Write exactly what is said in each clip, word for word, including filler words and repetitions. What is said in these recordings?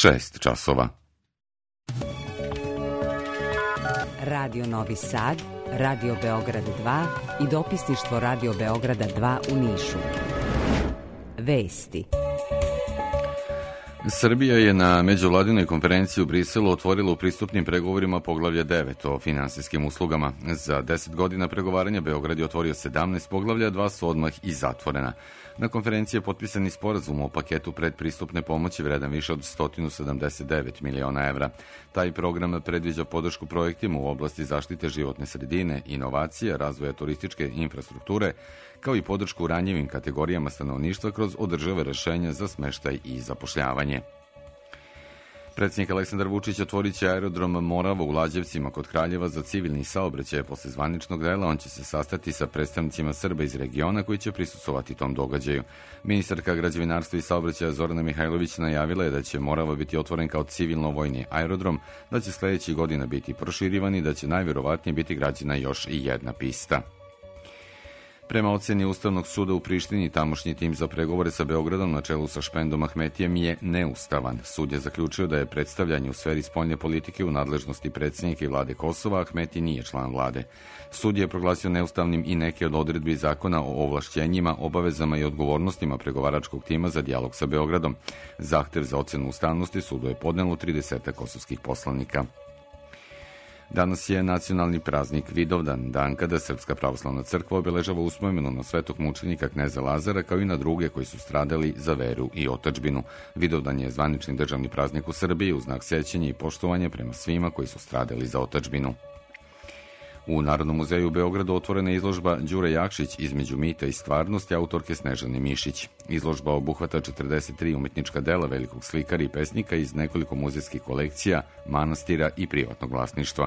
šest časova. Radio Novi Sad, Radio Beograd dva i dopisništvo Radio Beograda dva u Nišu. Vesti. Srbija je na međuvladinoj konferenciji u Briselu otvorila u pristupnim pregovorima poglavlje devet o finansijskim uslugama. Za deset godina pregovaranja Beograd je otvorio sedamnaest poglavlja, dva su odmah i zatvorena. Na konferenciji je potpisan i sporazum o paketu predpristupne pomoći vredan više od sto sedamdeset devet miliona evra. Taj program predviđa podršku projektima u oblasti zaštite životne sredine, inovacije, razvoja turističke infrastrukture, kao i podršku ranjivim kategorijama stanovništva kroz održive rešenja za smeštaj i zapošljavanje. Predsjednik Aleksandar Vučić otvorit će aerodrom Morava u Lađevcima kod Kraljeva za civilni saobraćaj. Posle zvaničnog dela on će se sastati sa predstavnicima Srba iz regiona koji će prisustvovati tom događaju. Ministarka građevinarstva i saobraćaja Zorana Mihajlović najavila je da će Morava biti otvoren kao civilno-vojni aerodrom, da će sledećih godina biti proširivan i da će najverovatnije biti građena još i jedna pista. Prema oceni Ustavnog suda u Prištini, tamošnji tim za pregovore sa Beogradom na čelu sa Špendom Ahmetijem je neustavan. Sud je zaključio da je predstavljanje u sferi spoljne politike u nadležnosti predsjednika i vlade Kosova, Ahmeti nije član vlade. Sud je proglasio neustavnim i neke od odredbi zakona o ovlašćenjima, obavezama i odgovornostima pregovaračkog tima za dijalog sa Beogradom. Zahtev za ocenu ustavnosti sudu je podnelo trideset kosovskih poslanika. Danas je nacionalni praznik Vidovdan, dan kada Srpska pravoslavna crkva obeležava uspomenu na svetog mučenika kneza Lazara kao i na druge koji su stradali za veru i otadžbinu. Vidovdan je zvanični državni praznik u Srbiji u znak sećanja i poštovanja prema svima koji su stradali za otadžbinu. U Narodnom muzeju u Beogradu otvorena je izložba Đure Jakšić između mita i stvarnosti autorke Snežane Mišić. Izložba obuhvata četrdeset tri umetnička dela velikog slikara i pesnika iz nekoliko muzejskih kolekcija, manastira i privatnog vlasništva.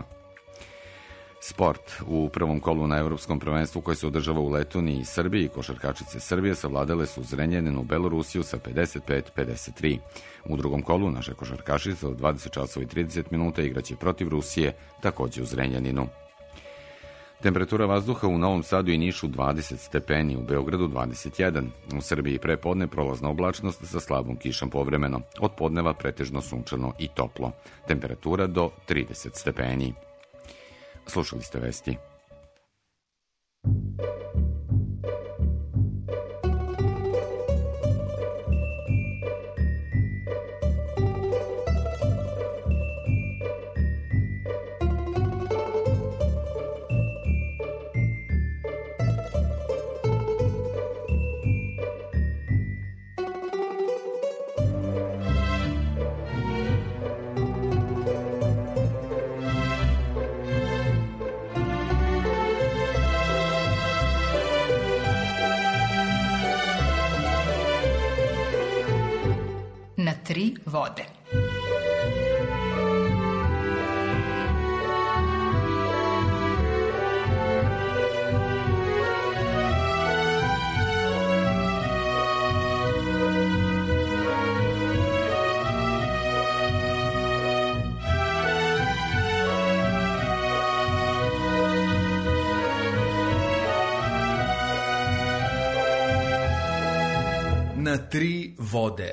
Sport. U prvom kolu na Evropskom prvenstvu koje se održava u Letoniji i Srbiji, košarkačice Srbije savladale su Zrenjaninu Belorusiju sa pedeset pet pedeset tri. U drugom kolu naše košarkašice od dvadeset časova i trideset minuta igraće protiv Rusije, takođe u Zrenjaninu. Temperatura vazduha u Novom Sadu i Nišu dvadeset stepeni, u Beogradu dvadeset jedan. U Srbiji prepodne prolazna oblačnost sa slabom kišom povremeno. Od podneva pretežno sunčano i toplo. Temperatura do trideset stepeni. Slušali ste vesti. Tri vode. Na tri vode.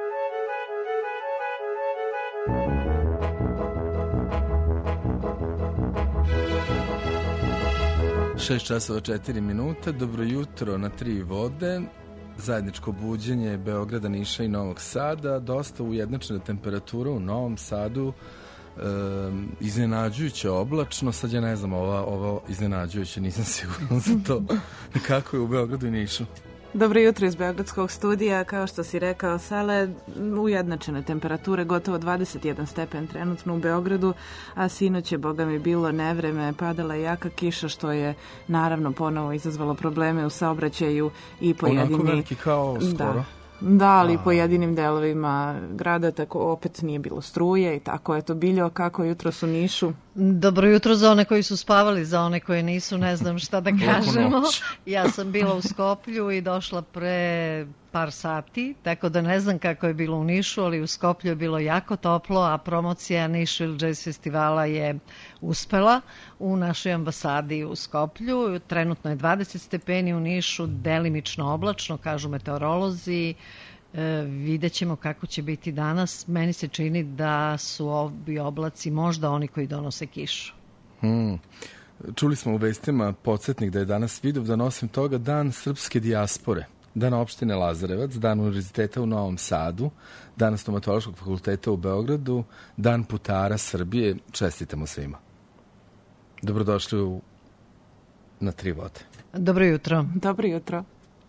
šest časova četiri minuta, dobro jutro na tri vode, zajedničko buđenje Beograda, Niša i Novog Sada, dosta ujednačena temperatura u Novom Sadu, e, iznenađujuće oblačno, sad ja ne znam, ova, ovo iznenađujuće, nisam siguran za to, kako je u Beogradu i Nišu. Dobro jutro iz Beogradskog studija, kao što si rekao Sale, ujednačene temperature, gotovo dvadeset jedan stepen trenutno u Beogradu, a sinoć je, boga mi, bilo nevreme, padala jaka kiša, što je naravno ponovo izazvalo probleme u saobraćaju i pojedini... Onako veliki kao skoro. Da. Da, ali a... pojedinim delovima grada tako opet nije bilo struje i tako. Eto, Biljo, kako jutro su Nišu? Dobro jutro za one koji su spavali, za one koje nisu, ne znam šta da kažemo. Ja sam bila u Skoplju i došla pre par sati, tako da ne znam kako je bilo u Nišu, ali u Skoplju je bilo jako toplo, a promocija Niš Jazz festivala je uspela u našoj ambasadi u Skoplju. Trenutno je dvadeset stepeni u Nišu, delimično oblačno, kažu meteorolozi. E, vidjet ćemo kako će biti danas. Meni se čini da su ovi oblaci možda oni koji donose kišu. Hmm. Čuli smo u vestima podsjetnik da je danas Vidovdan, osim toga dan srpske dijaspore, dan opštine Lazarevac, dan univerziteta u Novom Sadu, dan stomatološkog fakulteta u Beogradu, dan putara Srbije. Čestitamo svima. Dobrodošli u Na tri vode. Dobro jutro. Dobro jutro.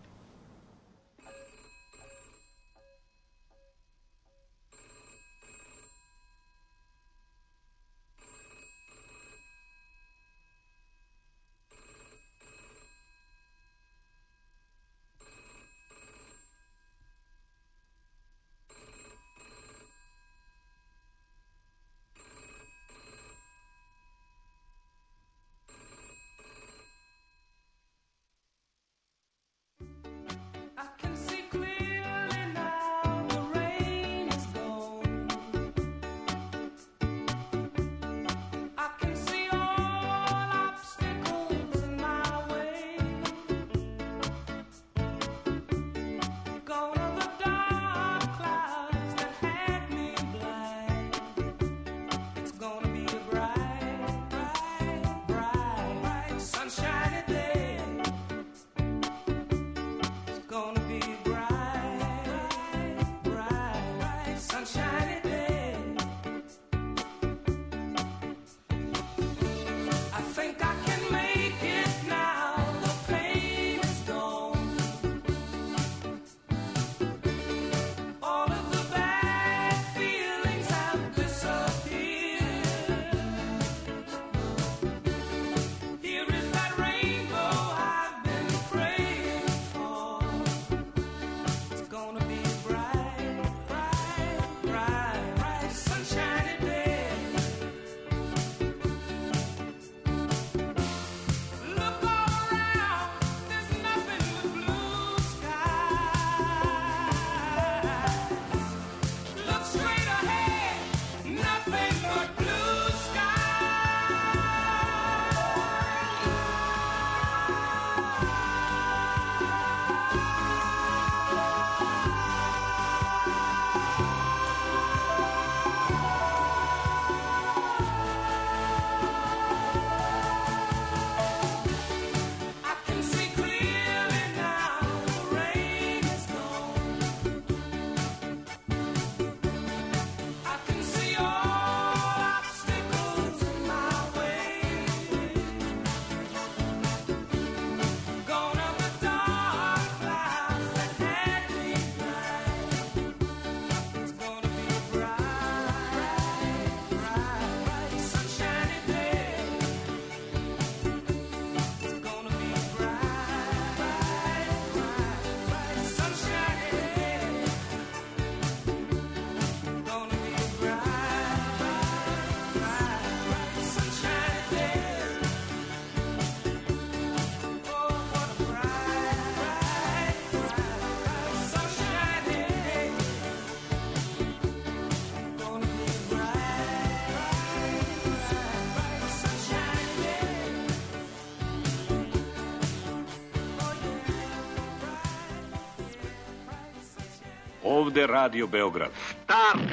Ovde Radio Beograd. Stop!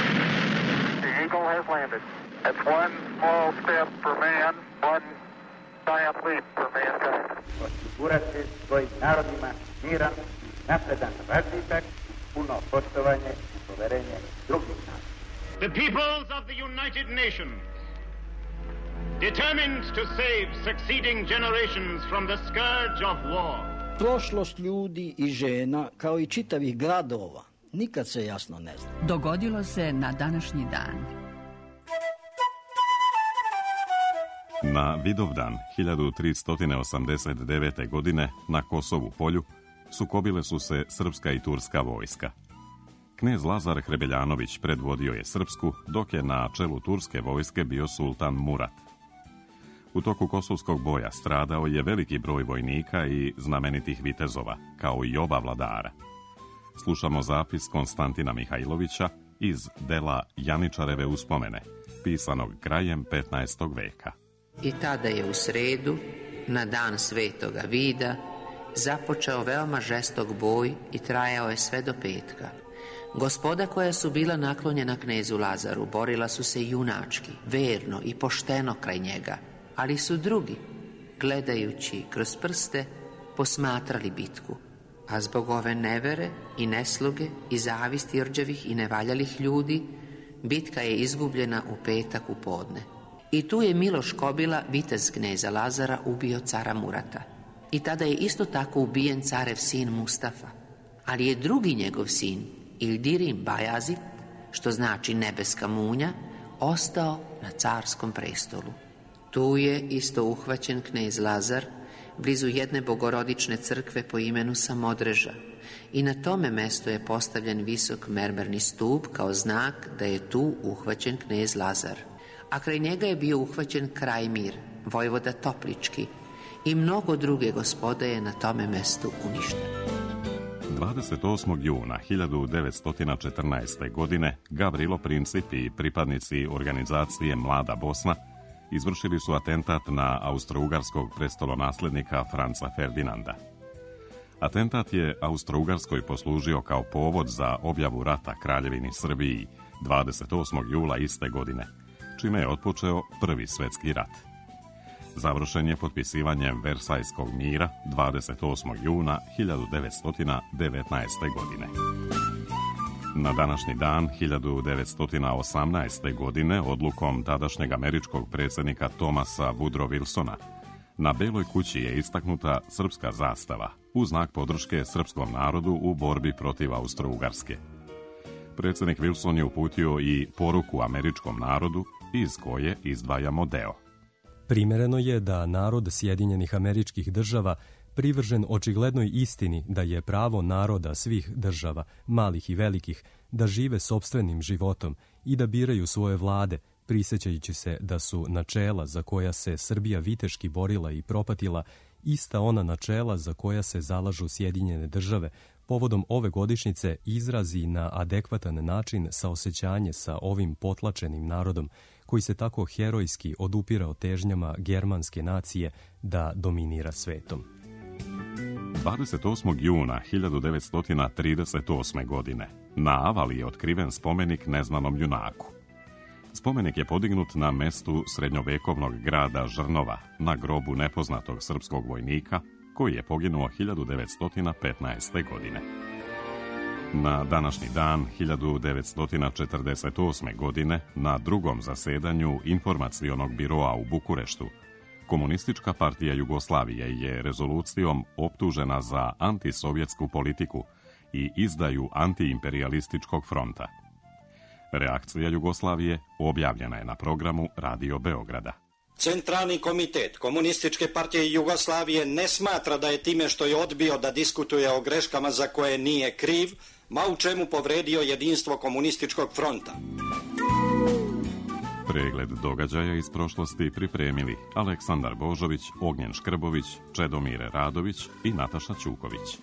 The Eagle has landed. It's one small step for man, one giant leap for mankind. Osigurati svojim narodima miran, napredan razvitak, puno poštovanje i poverenje drugih naroda. The peoples of the United Nations, determined to save succeeding generations from the scourge of war. Prošlost ljudi i žena, kao i čitavih gradova, nikad se jasno ne zna. Dogodilo se na današnji dan. Na Vidovdan hiljadu tristo osamdeset devete. godine na Kosovu polju sukobile su se srpska i turska vojska. Knez Lazar Hrebeljanović predvodio je srpsku, dok je na čelu turske vojske bio sultan Murat. U toku kosovskog boja stradao je veliki broj vojnika i znamenitih vitezova, kao i oba vladara. Slušamo zapis Konstantina Mihajlovića iz dela Janičareve uspomene, pisanog krajem petnaestog veka. I tada je u sredu, na dan svetoga vida, započeo veoma žestok boj i trajao je sve do petka. Gospoda koja su bila naklonjena knezu Lazaru borila su se junački, verno i pošteno kraj njega, ali su drugi, gledajući kroz prste, posmatrali bitku, a zbog ove nevere i nesluge i zavisti rđavih i nevaljalih ljudi, bitka je izgubljena u petak u podne. I tu je Miloš Kobila, vitez kneza Lazara, ubio cara Murata. I tada je isto tako ubijen carev sin Mustafa, ali je drugi njegov sin, Ildirim Bajazit, što znači nebeska munja, ostao na carskom prestolu. Tu je isto uhvaćen knez Lazar, blizu jedne bogorodične crkve po imenu Samodreža, i na tome mestu je postavljen visok mermerni stup kao znak da je tu uhvaćen knez Lazar. A kraj njega je bio uhvaćen Krajmir, vojvoda Toplički, i mnogo druge gospode je na tome mestu uništeno. dvadeset osmog juna hiljadu devetsto četrnaeste. godine Gavrilo Princip i pripadnici organizacije Mlada Bosna izvršili su atentat na austrougarskog prestolonaslednika Franca Ferdinanda. Atentat je Austrougarskoj poslužio kao povod za objavu rata Kraljevini Srbiji dvadeset osmog jula iste godine, čime je otpočeo Prvi svetski rat. Završen je potpisivanjem Versajskog mira dvadeset osmog juna hiljadu devetsto devetnaeste. godine. Na današnji dan hiljadu devetsto osamnaeste. godine odlukom tadašnjeg američkog predsjednika Thomasa Woodrow Wilsona na Beloj kući je istaknuta srpska zastava u znak podrške srpskom narodu u borbi protiv Austro-Ugarske. Predsjednik Wilson je uputio i poruku američkom narodu iz koje izdvajamo deo. Primereno je da narod Sjedinjenih Američkih Država, privržen očiglednoj istini da je pravo naroda svih država, malih i velikih, da žive sopstvenim životom i da biraju svoje vlade, prisjećajući se da su načela za koja se Srbija viteški borila i propatila ista ona načela za koja se zalažu Sjedinjene Države, povodom ove godišnjice izrazi na adekvatan način saosećanje sa ovim potlačenim narodom, koji se tako herojski odupirao težnjama germanske nacije da dominira svetom. dvadeset osmog juna hiljadu devetsto trideset osme. godine na Avali je otkriven spomenik neznanom junaku. Spomenik je podignut na mestu srednjovekovnog grada Žrnova, na grobu nepoznatog srpskog vojnika koji je poginuo hiljadu devetsto petnaeste. godine. Na današnji dan hiljadu devetsto četrdeset osme. godine na drugom zasedanju Informacionog biroa u Bukureštu Komunistička partija Jugoslavije je rezolucijom optužena za antisovjetsku politiku i izdaju antiimperialističkog fronta. Reakcija Jugoslavije objavljena je na programu Radio Beograda. Centralni komitet Komunističke partije Jugoslavije ne smatra da je time što je odbio da diskutuje o greškama za koje nije kriv, ma u čemu povredio jedinstvo komunističkog fronta. Pregled događaja iz prošlosti pripremili Aleksandar Božović, Ognjen Škrbović, Čedomir Radović i Nataša Ćuković.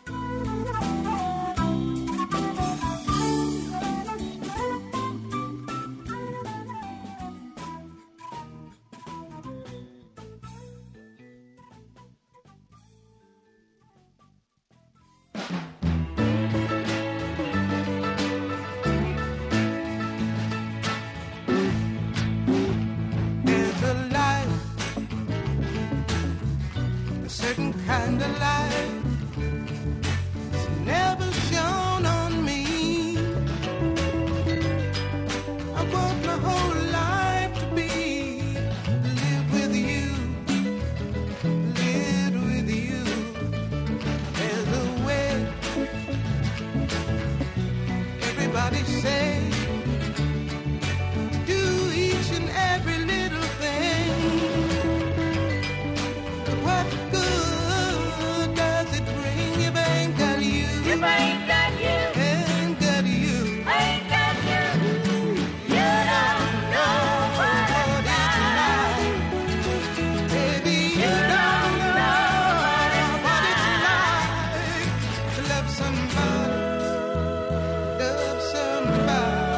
Love somebody, love somebody.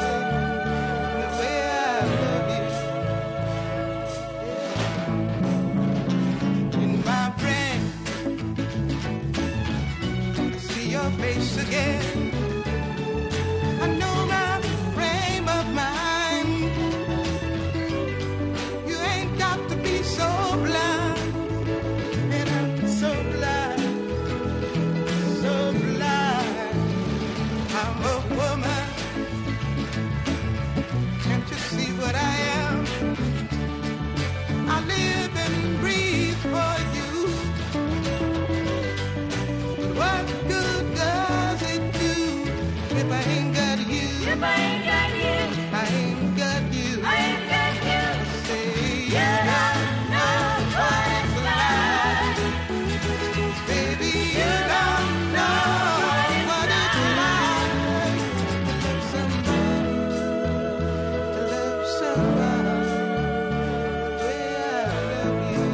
if I ain't got you? I ain't got you. I ain't got you. Say you don't know what it's like. Baby, you don't know what it's like to love somebody, to love somebody the way I love you.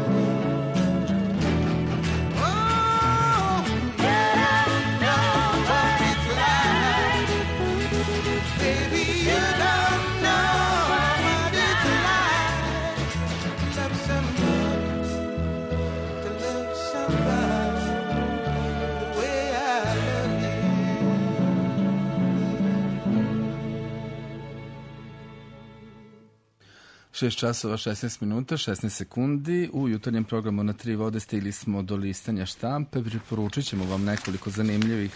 Oh, you don't know what it's like. Baby, you don't know what it's like to love somebody, to love somebody the way I love you. šest časova, šesnaest minuta, šesnaest sekundi. U jutarnjem programu Na tri vode stigli smo do listanja štampe. Preporučit ćemo vam nekoliko zanimljivih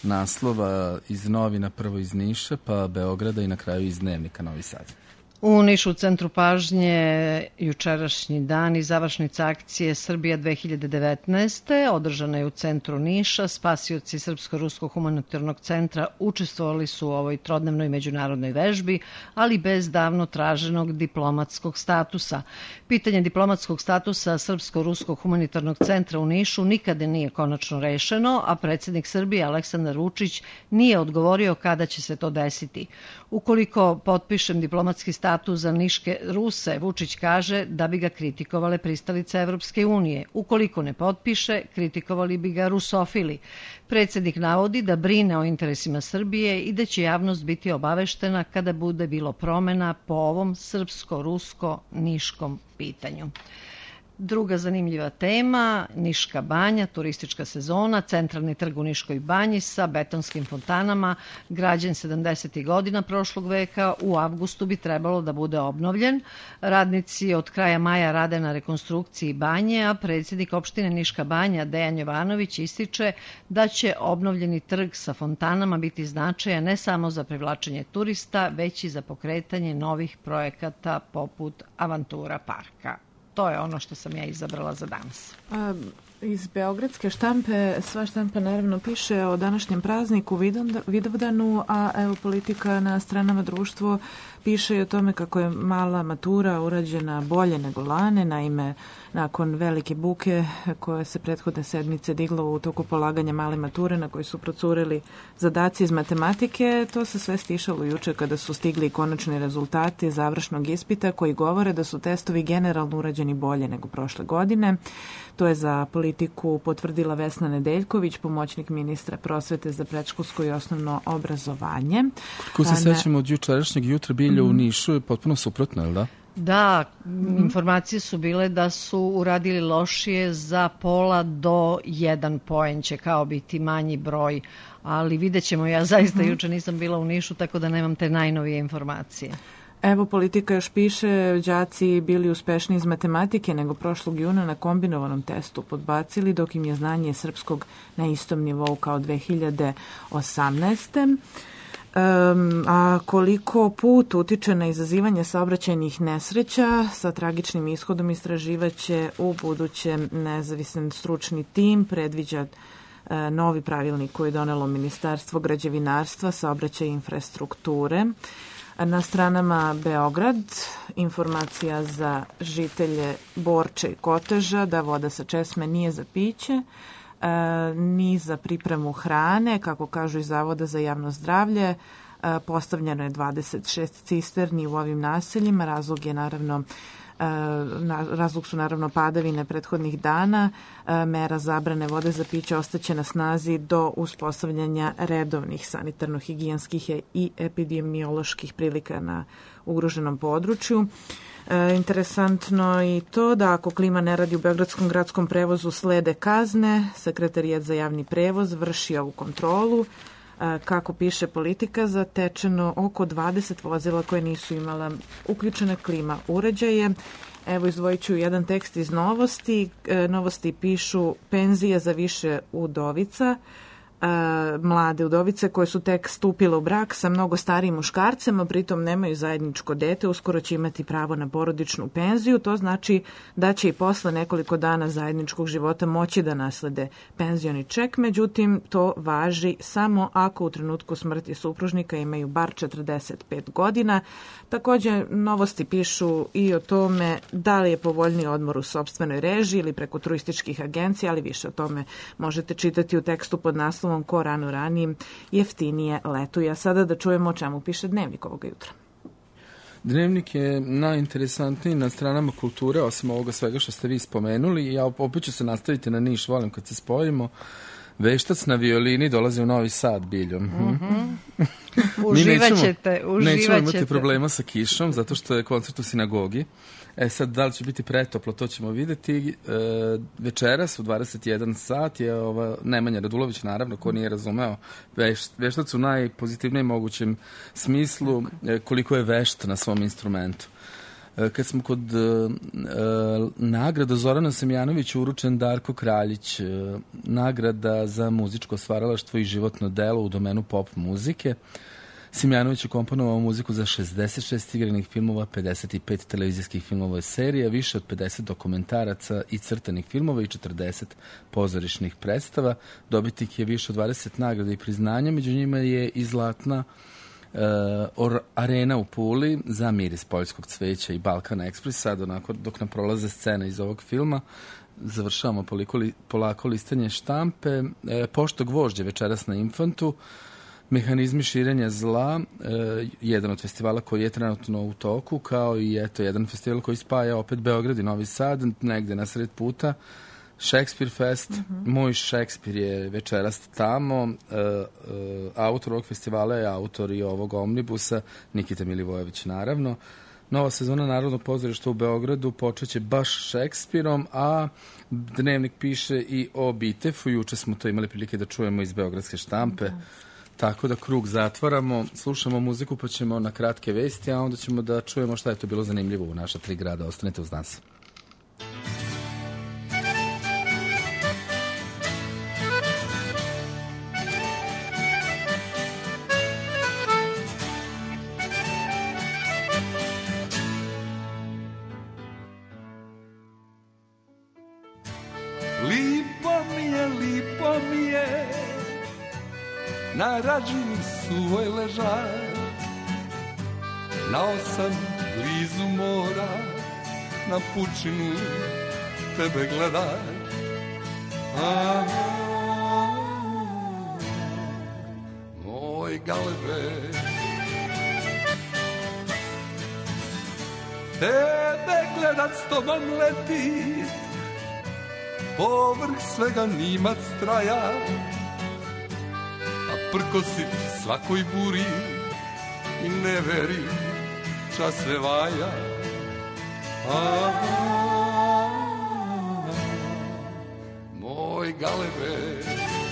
naslova iz novina, prvo iz Niša, pa Beograda i na kraju iz Dnevnika Novi Sad. U Nišu u centru pažnje jučerašnji dan i završnica akcije Srbija dve hiljade devetnaeste. Održana je u centru Niša. Spasioci Srpsko-ruskog humanitarnog centra učestvovali su u ovoj trodnevnoj međunarodnoj vežbi, ali bez davno traženog diplomatskog statusa. Pitanje diplomatskog statusa Srpsko-ruskog humanitarnog centra u Nišu nikada nije konačno rešeno, a predsjednik Srbije Aleksandar Vučić nije odgovorio kada će se to desiti. Ukoliko potpišem diplomatski status za niške Ruse, Vučić kaže da bi ga kritikovale pristalice Evropske unije. Ukoliko ne potpiše, kritikovali bi ga rusofili. Predsjednik navodi da brine o interesima Srbije i da će javnost biti obaveštena kada bude bilo promjena po ovom srpsko-rusko-niškom pitanju. Druga zanimljiva tema, Niška banja, turistička sezona, centralni trg u Niškoj banji sa betonskim fontanama, građen sedamdesetih godina prošlog veka, u avgustu bi trebalo da bude obnovljen. Radnici od kraja maja rade na rekonstrukciji banje, a predsjednik opštine Niška banja Dejan Jovanović ističe da će obnovljeni trg sa fontanama biti značajan ne samo za privlačenje turista, već i za pokretanje novih projekata poput Avantura parka. To je ono što sam ja izabrala za danas. A, iz beogradske štampe, sva štampa naravno piše o današnjem prazniku Vidovdanu, a evo Politika na stranama Društvo piše i o tome kako je mala matura urađena bolje nego lane. Naime, nakon velike buke koja se prethodne sedmice digla u toku polaganja male mature na kojoj su procurili zadaci iz matematike, to se sve stišalo juče kada su stigli konačni rezultati završnog ispita koji govore da su testovi generalno urađeni bolje nego prošle godine. To je za Politiku potvrdila Vesna Nedeljković, pomoćnik ministra prosvete za predškolsko i osnovno obrazovanje. Ko se sećamo od jučerašnjeg jutra bilja u Nišu je potpuno suprotno, je li da? Da, informacije su bile da su uradili lošije za pola do jedan poen će kao biti manji broj, ali vidjet ćemo, ja zaista juče nisam bila u Nišu, tako da nemam te najnovije informacije. Evo Politika još piše, đaci bili uspešniji iz matematike nego prošlog juna na kombinovanom testu podbacili, dok im je znanje srpskog na istom nivou kao dve hiljade osamnaeste. Um, a koliko put utiče na izazivanje saobraćajnih nesreća sa tragičnim ishodom istraživaće u budućem nezavisan stručni tim, predviđa uh, novi pravilnik koji je donelo Ministarstvo građevinarstva, saobraćaja i infrastrukture. Na stranama Beograd, informacija za žitelje Borče i Koteža da voda sa česme nije za piće, e, ni za pripremu hrane, kako kažu iz Zavoda za javno zdravlje. E, postavljeno je dvadeset šest cisterni u ovim naseljima, razlog je naravno razlog su naravno padavine prethodnih dana. Mera zabrane vode za piće ostaće na snazi do uspostavljanja redovnih sanitarno-higijenskih i epidemioloških prilika na ugroženom području. E, interesantno i to da ako klima ne radi u beogradskom gradskom prevozu slede kazne, Sekretarijat za javni prevoz vrši ovu kontrolu. Kako piše Politika, zatečeno oko dvadeset vozila koje nisu imala uključene klima uređaje. Evo izdvojit ću jedan tekst iz Novosti. Novosti pišu penzije za više udovica. mlade udovice koje su tek stupile u brak sa mnogo starijim muškarcem, a pritom nemaju zajedničko dete, uskoro će imati pravo na porodičnu penziju. To znači da će i posle nekoliko dana zajedničkog života moći da naslede penzioni ček, međutim to važi samo ako u trenutku smrti supružnika imaju bar četrdeset pet godina. Također novosti pišu i o tome da li je povoljniji odmor u sopstvenoj režiji ili preko turističkih agencija, ali više o tome možete čitati u tekstu pod naslovom Ko rano ranijim jeftinije letuje. A sada da čujemo o čemu piše Dnevnik ovoga jutra. Dnevnik je najinteresantniji na stranama kulture, osim ovoga svega što ste vi spomenuli. Ja opet ću se nastaviti na Niš, volim kad se spojimo. Veštac na violini dolazi u Novi Sad biljom. Mm-hmm. Uživaćete, uživaćete. Nećemo imati problema sa kišom, zato što je koncert u sinagogi. E sad, da li će biti pretoplo, to ćemo vidjeti. E, večeras u dvadeset jedan sat je ova Nemanja Radulović, naravno, ko nije razumeo, veš, veštac u najpozitivnijem mogućem smislu, e, koliko je vešt na svom instrumentu. Kad smo kod uh, nagrada Zorana Semjanovića uručen Darko Kraljić, uh, nagrada za muzičko stvaralaštvo i životno delo u domenu pop muzike. Semjanović je komponovao muziku za šezdeset šest igranih filmova, pedeset pet televizijskih filmova i serija, više od pedeset dokumentaraca i crtanih filmova i četrdeset pozorišnih predstava. Dobitnik je više od dvadeset nagrada i priznanja, među njima je i zlatna Uh, Arena u Puli za Miris poljskog cveća i Balkan Ekspresa, onako dok nam prolaze scene iz ovog filma. Završavamo polako, li, polako listanje štampe. E, Pošto gvožđe večeras na Infantu, Mehanizmi širenja zla, e, jedan od festivala koji je trenutno u toku, kao i eto jedan festival koji spaja opet Beograd i Novi Sad, negde na sred puta. Shakespeare Fest, mm-hmm. Moj Shakespeare je večeras tamo, uh, uh, autor ovog festivala je autor i ovog omnibusa, Nikita Milivojević naravno. Nova sezona Narodnog pozorišta u Beogradu počeće baš Shakespeareom, a Dnevnik piše i o Bitefu, juče smo to imali prilike da čujemo iz beogradske štampe, mm-hmm. tako da krug zatvaramo, slušamo muziku pa ćemo na kratke vesti, a onda ćemo da čujemo šta je to bilo zanimljivo u naša tri grada. Ostanite uz nas. Na ražini suvoj ležaj, na osam blizu mora, na pučinu tebe gledaj. A, moj galebe, tebe gledat s tobom letit, povrh svega nimac traja, prkosit svakoj buri i ne veri čas se vaja. A, moj galebe,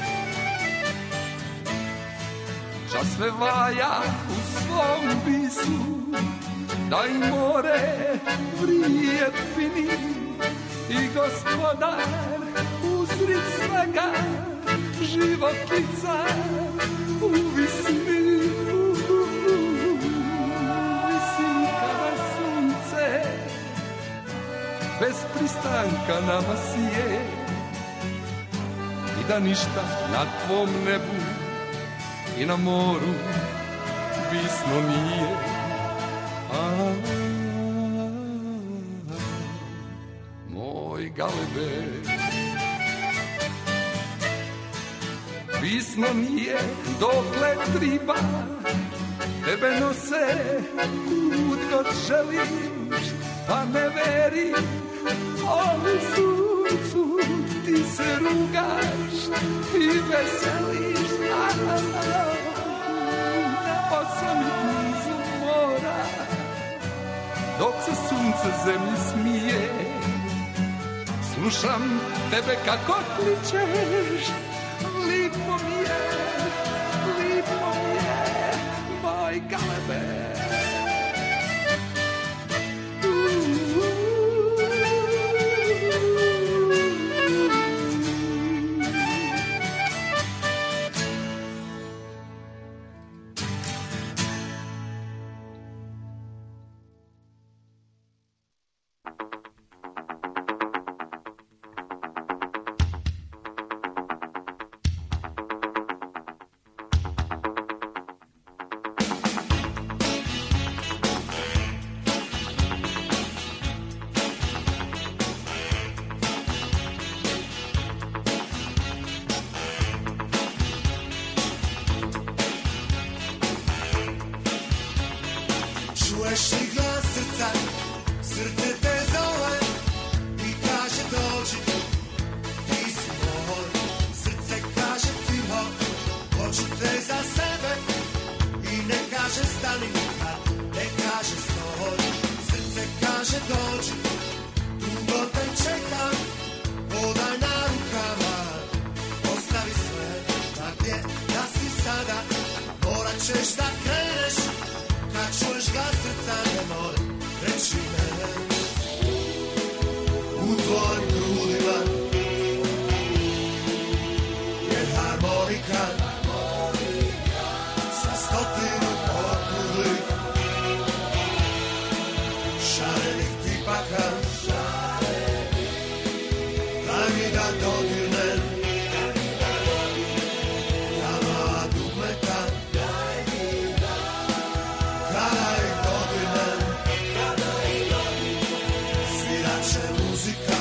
čas se vaja u svom bisu, da i more vrije fini i gospodar uzrit svega životica u visini, u visini kada sunce bez pristanka nama sije i da ništa na tvom nebu i na moru visno nije. A, moj galebe, visno nije dokle triba, tebe nose kud god želiš, pa ne veri ovom suncu, ti se rugaš i veseliš. A, a, a, na osam blizu mora, dok se sunce zemlji smije, slušam tebe kako kličeš. Lipo mi je, lipo mi je, moj galebe. Čuješ li glas srca, srce te zove i kaže dođi, ti si moj. Srce kaže tiho, hoću te za sebe i ne kaže stani nikad, ne kaže stoj. Srce kaže dođi, dugo te čekam, hodaj na rukama, ostavi sve, da gdje da si sada, morat ćeš da kreneš, kad čuješ glas srca nemoj reći ne. U tvojim grudima je harmonika sa stotinu okruglih šarenih tipaka. Daj mi da dodirnem tama dugmeta, kada ih dodirnem svirat će muzika.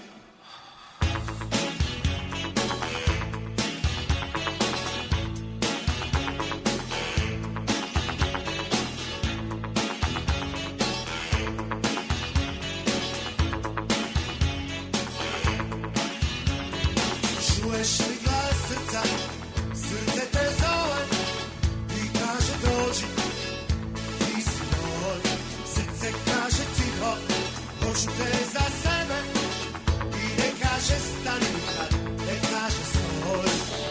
Čuješ li glas srca, srce te zove i kaže dođi, ti si moj. Srce kaže tiho, hoću te za sebe i ne kaže stani nikad, ne kaže stoj.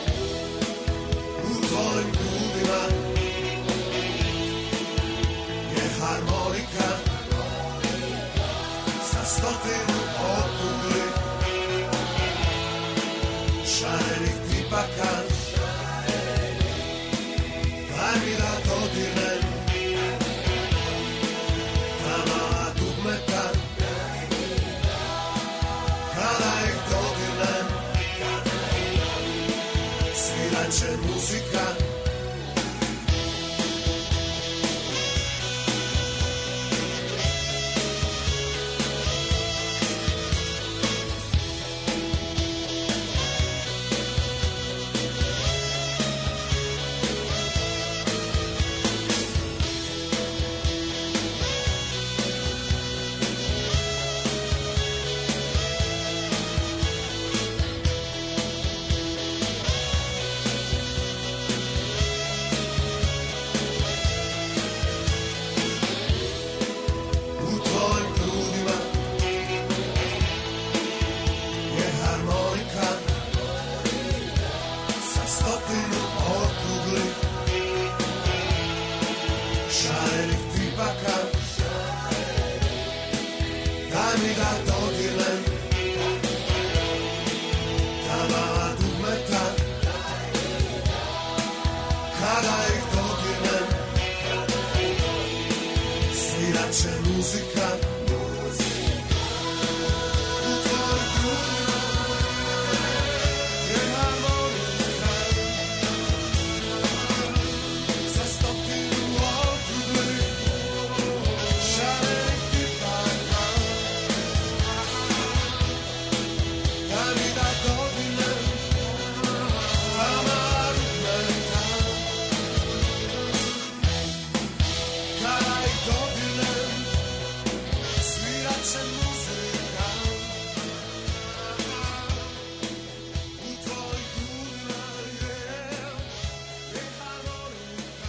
U tvojim grudima je harmonika sa stotinu okruglih šarenih tipaka. Daj mi da dodirnem tama dugmeta, kada ih dodirnem svirat će muzika. U tvojim grudima je harmonika sa stotinu okruglih šarenih tipaka. Daj mi da dodirnem tama dugmeta, kada ih dodirnem svirat će muzika. U tvojim grudima je harmonika sa stotinu okruglih šarenih tipaka. Daj mi da dodirnem tama dugmeta, kada ih dodirnem svirat će muzika. U tvojim grudima je je harmonika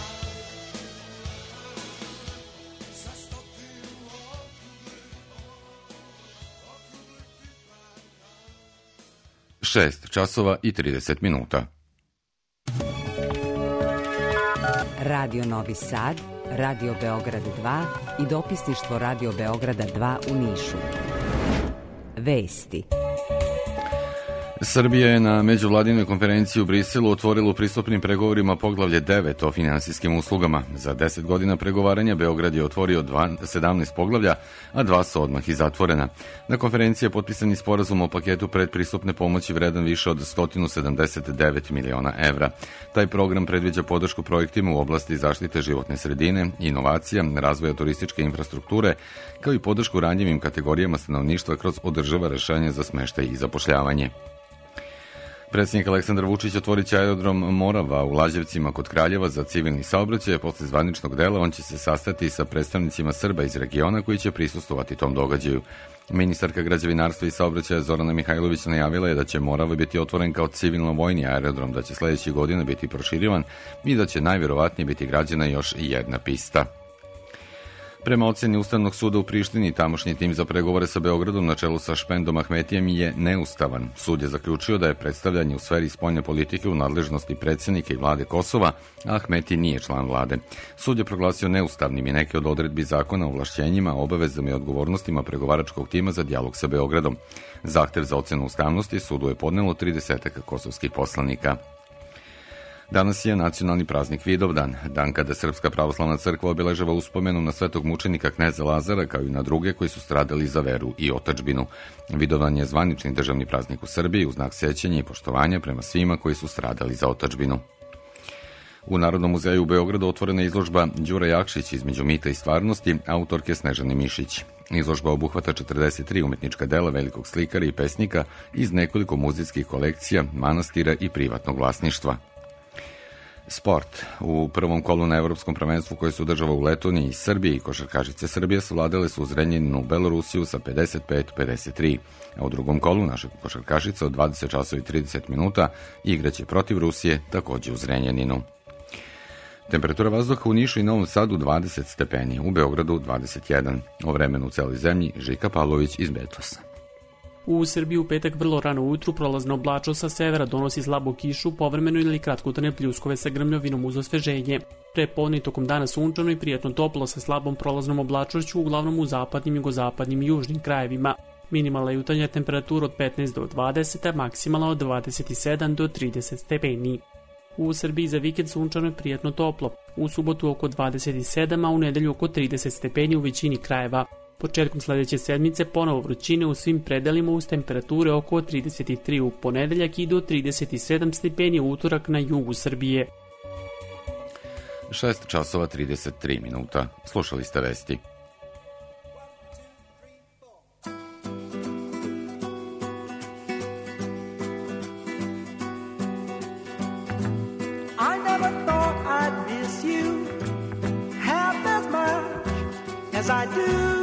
sa stotinu okruglih šest časova i trideset minuta. Radio Novi Sad, Radio Beograd dva i dopisništvo Radio Beograda dva u Nišu. Vesti. Srbija je na međuvladinoj konferenciji u Briselu otvorila u pristupnim pregovorima poglavlje devet o finansijskim uslugama. Za deset godina pregovaranja Beograd je otvorio sedamnaest poglavlja, a dva su odmah i zatvorena. Na konferenciji je potpisan sporazum o paketu predpristupne pomoći vredan više od sto sedamdeset devet miliona evra. Taj program predviđa podršku projektima u oblasti zaštite životne sredine, inovacija, razvoja turističke infrastrukture, kao i podršku ranjivim kategorijama stanovništva kroz održiva rešenja za smeštaj i zapošljavanje. Predsjednik Aleksandar Vučić otvorit će aerodrom Morava u Lađevcima kod Kraljeva za civilni saobraćaj. Posle zvaničnog dela on će se sastati sa predstavnicima Srba iz regiona koji će prisustvovati tom događaju. Ministarka građevinarstva i saobraćaja Zorana Mihajlović najavila je da će Morava biti otvoren kao civilno-vojni aerodrom, da će sledećih godina biti proširivan i da će najvjerovatnije biti građena još jedna pista. Prema oceni Ustavnog suda u Prištini, tamošnji tim za pregovore sa Beogradom na čelu sa Špendom Ahmetijem je neustavan. Sud je zaključio da je predstavljanje u sferi spoljne politike u nadležnosti predsjednika i vlade Kosova, a Ahmeti nije član vlade. Sud je proglasio neustavnim i neke od odredbi zakona o ovlašćenjima, obavezama i odgovornostima pregovaračkog tima za dijalog sa Beogradom. Zahtev za ocenu ustavnosti sudu je podnelo tridesetak kosovskih poslanika. Danas je nacionalni praznik Vidovdan, dan kada Srpska pravoslavna crkva obeležava uspomenu na svetog mučenika kneza Lazara kao i na druge koji su stradali za veru i otadžbinu. Vidovdan je zvanični državni praznik u Srbiji u znak sećanja i poštovanja prema svima koji su stradali za otadžbinu. U Narodnom muzeju u Beogradu otvorena je izložba Đura Jakšić između mita i stvarnosti autorke Snežane Mišić. Izložba obuhvata četrdeset tri umetnička dela velikog slikara i pesnika iz nekoliko muzejskih kolekcija, manastira i privatnog vlasništva. Sport. U prvom kolu na Evropskom prvenstvu koje se održava u Letoniji i Srbiji, košarkašice Srbije savladale su Zrenjaninu Belorusiju sa pedeset pet pedeset tri, a u drugom kolu naše košarkašice od dvadeset časova i trideset minuta igraće protiv Rusije takođe u Zrenjaninu. Temperatura vazduha u Nišu i Novom Sadu dvadeset stepeni, u Beogradu dvadeset jedan. O vremenu u celoj zemlji Žika Pavlović iz Metrosa. U Srbiji u petak vrlo rano ujutru prolazna oblačnost sa severa donosi slabu kišu, povremeno ili kratkotrajne pljuskove sa grmljovinom uz osveženje. Prepodne i tokom dana sunčano i prijatno toplo sa slabom prolaznom oblačnošću, uglavnom u zapadnim, jugozapadnim i južnim krajevima. Minimalna jutarnja temperatura od petnaest do dvadeset, a maksimalna od dvadeset sedam do trideset stepeni. U Srbiji za vikend sunčano i prijatno toplo, u subotu oko dvadeset sedam, a u nedelju oko trideset stepeni u većini krajeva. Početkom sledeće sedmice ponovo vrućine u svim predelima uz temperature oko trideset tri u ponedeljak i do trideset sedam stepeni u utorak na jugu Srbije. šest časova trideset tri minuta. Slušali ste vesti. I never thought I'd miss you half as much as I do.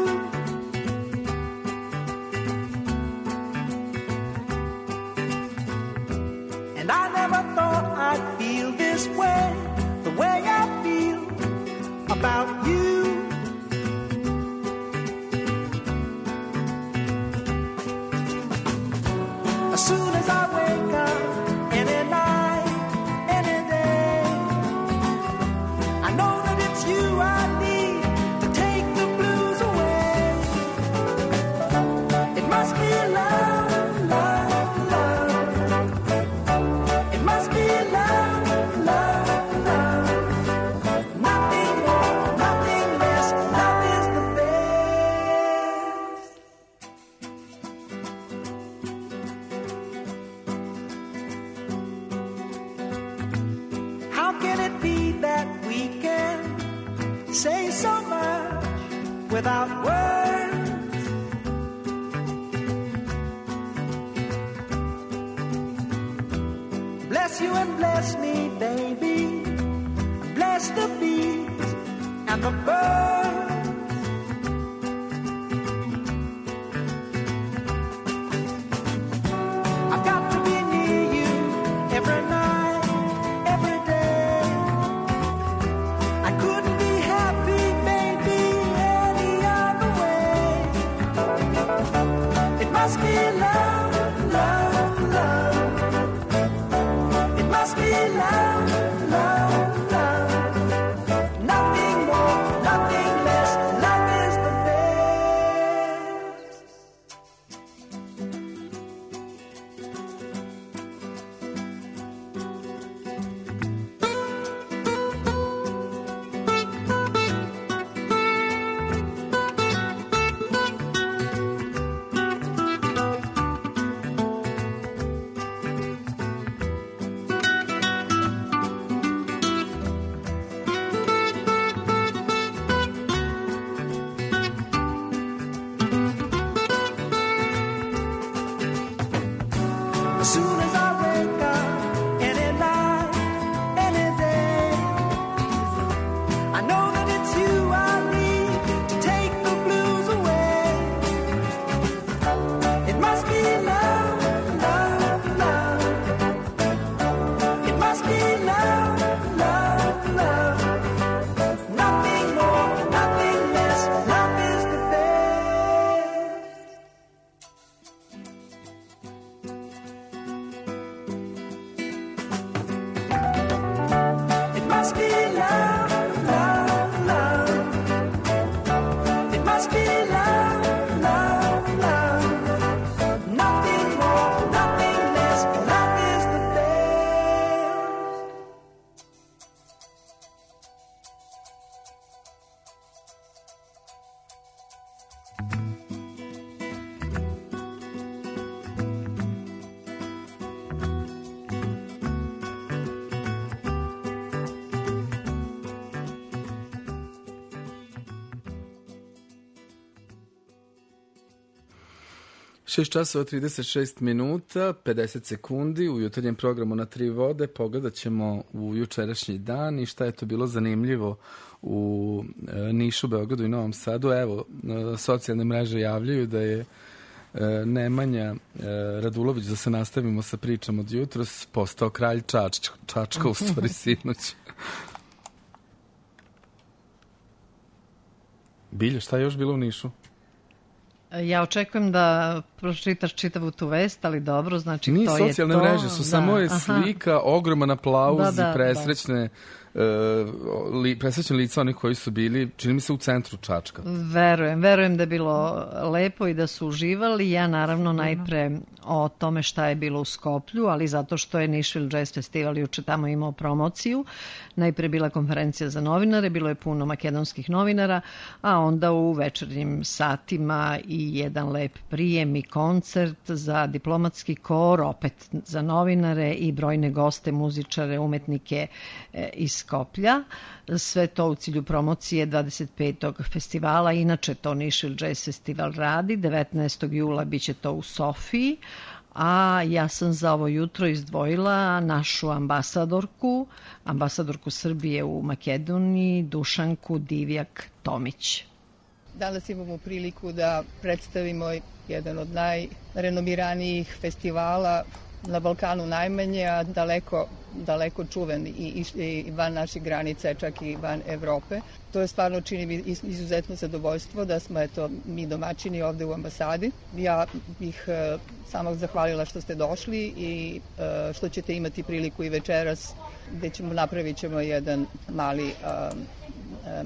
And I never thought I'd feel this way, the way I feel about you. As soon as I wake up, any night, any day, I know that it's you I need to take the blues away. It must be love, love, love. It must be love, love, love. Nothing more, nothing less. Love is the best. How can it be that we can say so much without words? Bless you and bless me, baby. Bless the bees and the birds. I've got to be near you every night, every day. I couldn't be happy, baby, any other way. It must be love, love, love. It must be love, love, love. Nothing more, nothing it's you I need to take the blues away. It must be love, love, love. It must be love, love, love. Nothing more, nothing less. Love is the best. It must be love, love, love. It must be love, love, love. Nothing more, nothing less. Love is the best. šest časova trideset šest minuta, pedeset sekundi u jutarnjem programu Na tri vode. Pogledat ćemo u jučerašnji dan i šta je to bilo zanimljivo u e, Nišu, Beogradu i Novom Sadu. Evo, e, socijalne mreže javljaju da je e, Nemanja e, Radulović, da se nastavimo sa pričom od jutros, postao kralj Čačka, Čačka u stvari sinoć. Bilje, šta je još bilo u Nišu? Ja očekujem da pročitaš čitavu tu vest, ali dobro, znači Nije, to je to. socijalne mreže su, da, samo je aha. slika, ogroman aplauz Da, da, i presrećne, uh, li, presrećne lica onih koji su bili, čini mi se, u centru Čačka. Verujem, verujem da je bilo lepo i da su uživali. Ja naravno najpre o tome šta je bilo u Skoplju, ali zato što je Nashville Jazz Festival juče tamo imao promociju. Najpre bila konferencija za novinare, bilo je puno makedonskih novinara, a onda u večernjim satima i jedan lep prijem i koncert za diplomatski kor, opet za novinare i brojne goste, muzičare, umetnike e, iz Skoplja. Sve to u cilju promocije dvadeset petog festivala. Inače to Nashville Jazz Festival radi. devetnaestog jula biće to u Sofiji. A ja sam za ovo jutro izdvojila našu ambasadorku, ambasadorku Srbije u Makedoniji, Dušanku Divjak-Tomić. Danas imamo priliku da predstavimo jedan od najrenomiranijih festivala na Balkanu najmanje, a daleko, daleko čuven i, i, i van naših granica, čak i van Evrope. To je stvarno čini mi izuzetno zadovoljstvo da smo eto, mi domaćini ovde u ambasadi. Ja bih e, samo zahvalila što ste došli i e, što ćete imati priliku i večeras gde ćemo napravit ćemo jedan mali e, e,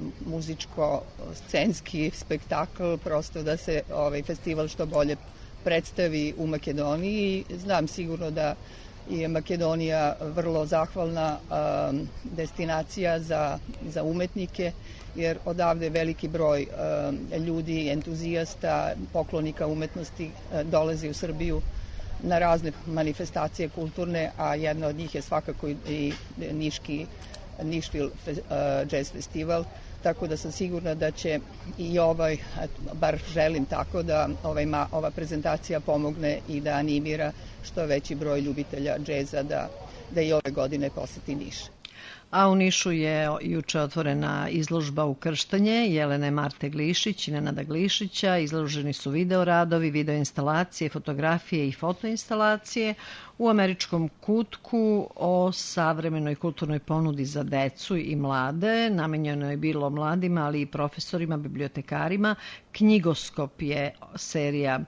muzičko-scenski spektakl, prosto da se ovaj festival što bolje predstavi u Makedoniji. Znam sigurno da je Makedonija vrlo zahvalna um, destinacija za, za umetnike, jer odavde veliki broj um, ljudi, entuzijasta, poklonika umetnosti uh, dolazi u Srbiju na razne manifestacije kulturne, a jedna od njih je svakako i Niški Nashville uh, Jazz Festival. Tako da sam sigurna da će i ovaj, bar želim tako, da ovaj, ova prezentacija pomogne i da animira što veći broj ljubitelja džeza da, da i ove godine poseti Niš. A u Nišu je juče otvorena izložba Ukrštanje Jelene Marte Glišić i Nenada Glišića. Izloženi su videoradovi, videoinstalacije, fotografije i fotoinstalacije u američkom kutku o savremenoj kulturnoj ponudi za decu i mlade. Namenjeno je bilo mladima, ali i profesorima, bibliotekarima. Knjigoskop je serija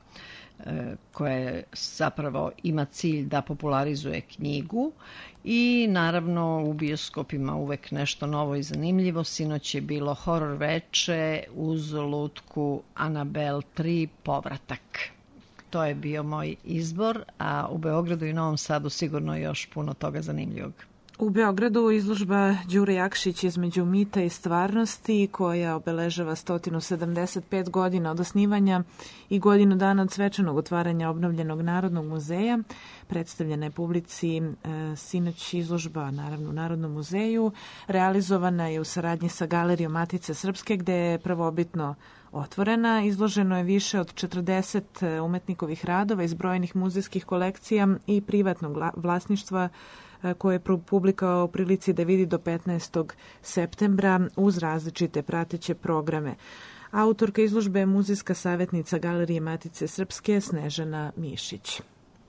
koja zapravo ima cilj da popularizuje knjigu i naravno u bioskopima uvek nešto novo i zanimljivo. Sinoć je bilo horor veče uz lutku Anabel tri povratak. To je bio moj izbor, a u Beogradu i Novom Sadu sigurno još puno toga zanimljivog. U Beogradu izložba Đure Jakšić između mita i stvarnosti, koja obeležava sto sedamdeset pet godina od osnivanja i godinu dana od svečanog otvaranja obnovljenog Narodnog muzeja. Predstavljena je publici e, sinoć izložba, naravno u Narodnom muzeju. Realizovana je u saradnji sa Galerijom Matice Srpske, gde je prvobitno otvorena. Izloženo je više od četrdeset umetnikovih radova iz brojnih muzejskih kolekcija i privatnog vlasništva koje je publika u prilici da vidi do petnaestog septembra uz različite prateće programe. Autorka izložbe je muzejska savjetnica Galerije Matice Srpske Snežana Mišić.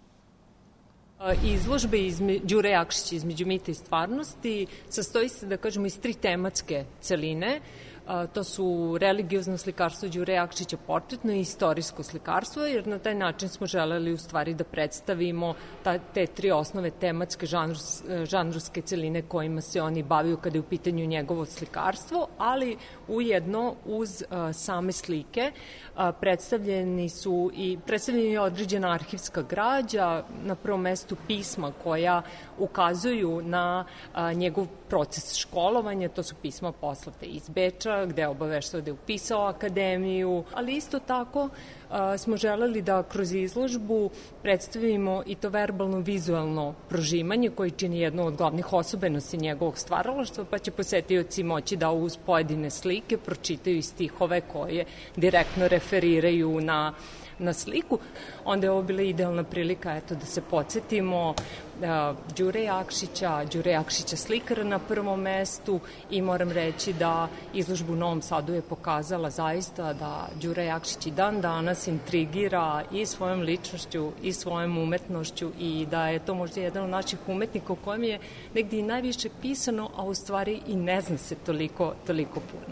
Izložbe izme, Đure Jakšića između mita i stvarnosti sastoji se, da kažemo, iz tri tematske celine. To su religiozno slikarstvo Đure Jakšića, portretno i istorijsko slikarstvo, jer na taj način smo želeli u stvari da predstavimo ta, te tri osnove tematske žanrus, žanrovske celine kojima se oni bavio kada je u pitanju njegovo slikarstvo, ali ujedno uz uh, same slike uh, predstavljeni su i predstavljeni je određena arhivska građa, na prvom mestu pisma koja ukazuju na uh, njegov proces školovanja, to su pisma poslate iz Beča, gde je obaveštao da je upisao akademiju, ali isto tako uh, smo želeli da kroz izložbu predstavimo i to verbalno-vizualno prožimanje koji čini jednu od glavnih osobenosti njegovog stvaralaštva, pa će posetioci moći da uz pojedine slike pročitaju i stihove koje direktno referiraju na na sliku. Onda je ovo bila idealna prilika eto, da se podsjetimo uh, Đure Jakšića, Đure Jakšića slikara na prvom mestu i moram reći da izložbu u Novom Sadu je pokazala zaista da Đure Jakšić i dan danas intrigira i svojom ličnošću i svojom umetnošću i da je to možda jedan od naših umetnika u kojem je negdje i najviše pisano, a u stvari i ne zna se toliko, toliko puno.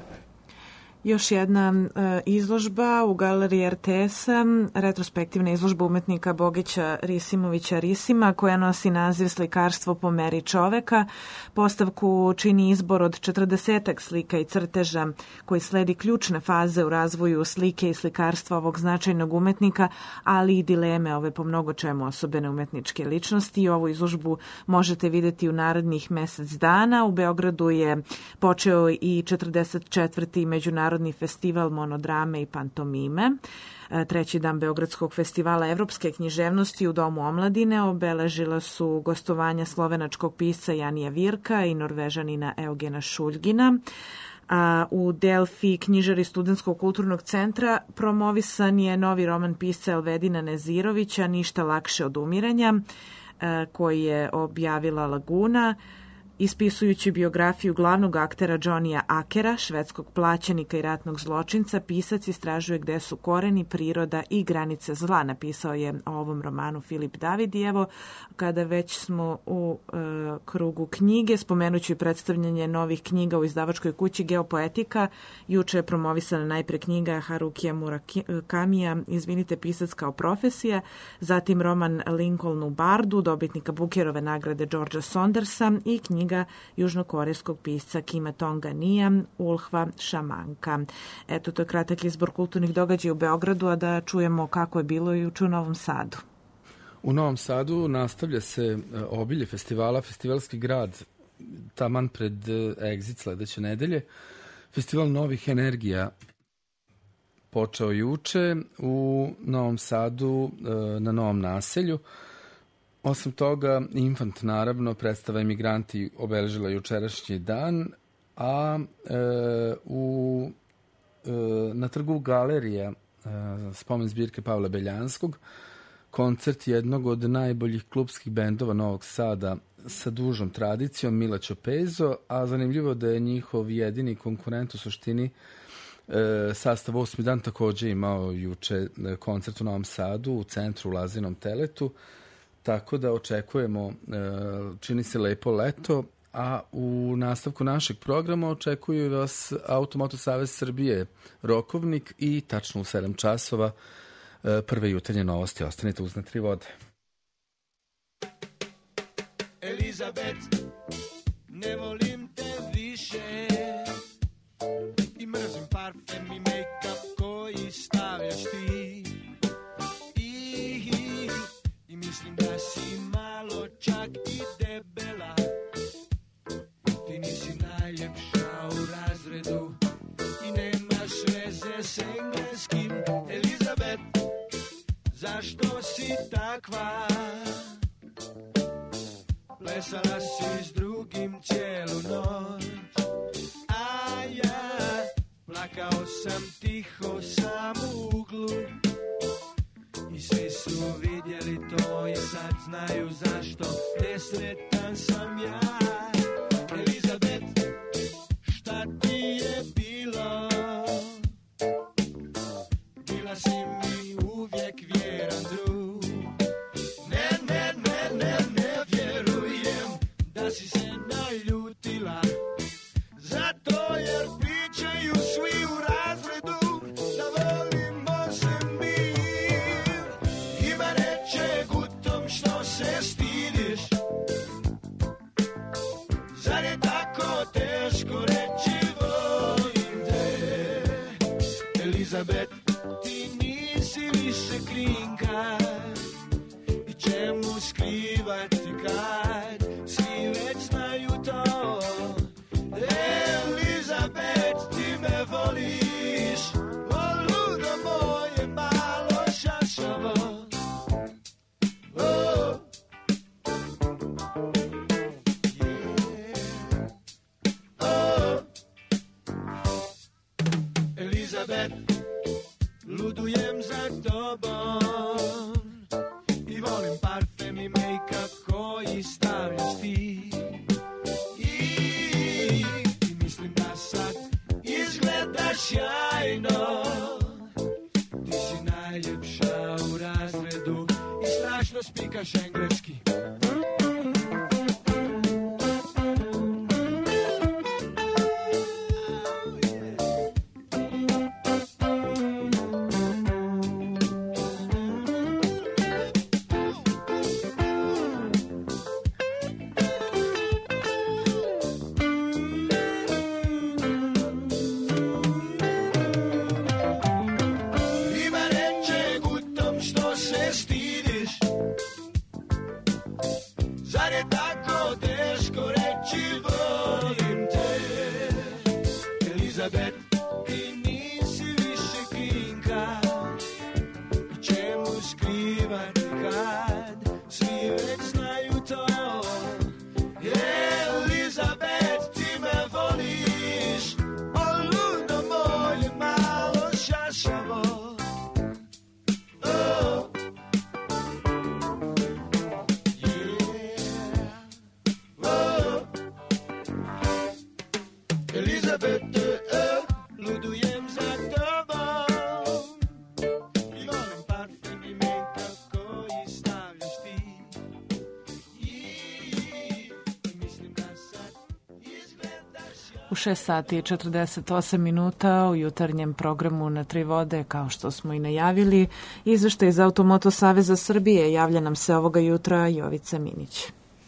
Još jedna uh, izložba u galeriji er te es-a, retrospektivna izložba umetnika Bogića Risimovića Risima, koja nosi naziv Slikarstvo po meri čoveka. Postavku čini izbor od četrdesetak slika i crteža koji sledi ključne faze u razvoju slike i slikarstva ovog značajnog umetnika, ali i dileme ove po mnogo čemu osobene umetničke ličnosti. Ovu izložbu možete videti u narednih mesec dana. U Beogradu je počeo i četrdeset četvrti međunarodni festival monodrame i pantomime. Treći dan Beogradskog festivala evropske književnosti u Domu omladine obeležila su gostovanja slovenačkog pisca Janija Virka i Norvežanina Eugena Šuljgina. A u Delfi knjižari Studentskog kulturnog centra promovisan je novi roman pisca Elvedina Nezirovića Ništa lakše od umiranja, koji je objavila Laguna. Ispisujući biografiju glavnog aktera Johnnyja Akera, švedskog plaćenika i ratnog zločinca, pisac istražuje gde su koreni, priroda i granice zla. Napisao je o ovom romanu Filip David i evo, kada već smo u e, krugu knjige, spomenuću i predstavljanje novih knjiga u izdavačkoj kući Geopoetika. Juče je promovisana najpre knjiga Harukija Murakamija, Izvinite, pisac kao profesija, zatim roman Lincoln u Bardu, dobitnika Bukerove nagrade Georgea Saundersa i knjiga južnokorejskog pisca Kima Tonga Nija, Ulhva Šamanka. Eto, to je kratak izbor kulturnih događaja u Beogradu, a da čujemo kako je bilo i u Novom Sadu. U Novom Sadu nastavlja se obilje festivala, Festivalski grad, taman pred Exit sledeće nedelje. Festival novih energija počeo juče u Novom Sadu na Novom naselju. Osim toga, Infant, naravno, predstava Emigranti obeležila jučerašnji dan, a e, u, e, na trgu Galerija, e, spomen zbirke Pavla Beljanskog, koncert jednog od najboljih klubskih bendova Novog Sada sa dužom tradicijom, Mila Ćopezo, a zanimljivo da je njihov jedini konkurent u suštini e, sastav Osmi dan takođe imao juče koncert u Novom Sadu u centru u Lazinom Teletu. Tako da očekujemo, čini se lepo leto, a u nastavku našeg programa očekuju vas Automoto Savez Srbije Rokovnik i tačno u sedam časova prve jutarnje novosti. Ostanite uz Na tri vode. Elizabet, ne volim te više i mrzim parfem i make-up koji stavljaš ti. Mislim da si malo čak i debela. Ti nisi najljepša u razredu i nemaš veze s engleskim. Elizabet, zašto si takva? Plesala si s drugim cijelu noć, a ja plakala čekao sam tiho sam u uglu i svi su vidjeli to i sad znaju zašto nesretan sam ja. Elizabet, šta ti je bilo? Bila si mi uvijek vjeran drug. Ne, ne, ne, ne, ne vjerujem da si se naljutila, zato jer pričaju svi u razredu da volimo se mi. Ima nečeg u tom što se stidiš, zar je tako teško reći volim te? Elizabet, ti nisi više krinka i čemu skrivati kad svi već znaju to. Elizabet, ti me voliš, o ludo moje malo šašavo. Oh. Yeah. Oh. Elizabet, ludujem za tobom i volim parfem i make-up koji stavljaš ti. I, i mislim da sad izgledaš sjajno. Ti si najljepša u razredu i strašno spikaš engleski. šest sati i četrdeset osam minuta u jutarnjem programu Na tri vode, kao što smo i najavili. Izveštaj iz Automoto Saveza Srbije, javlja nam se ovoga jutra Jovica Minić.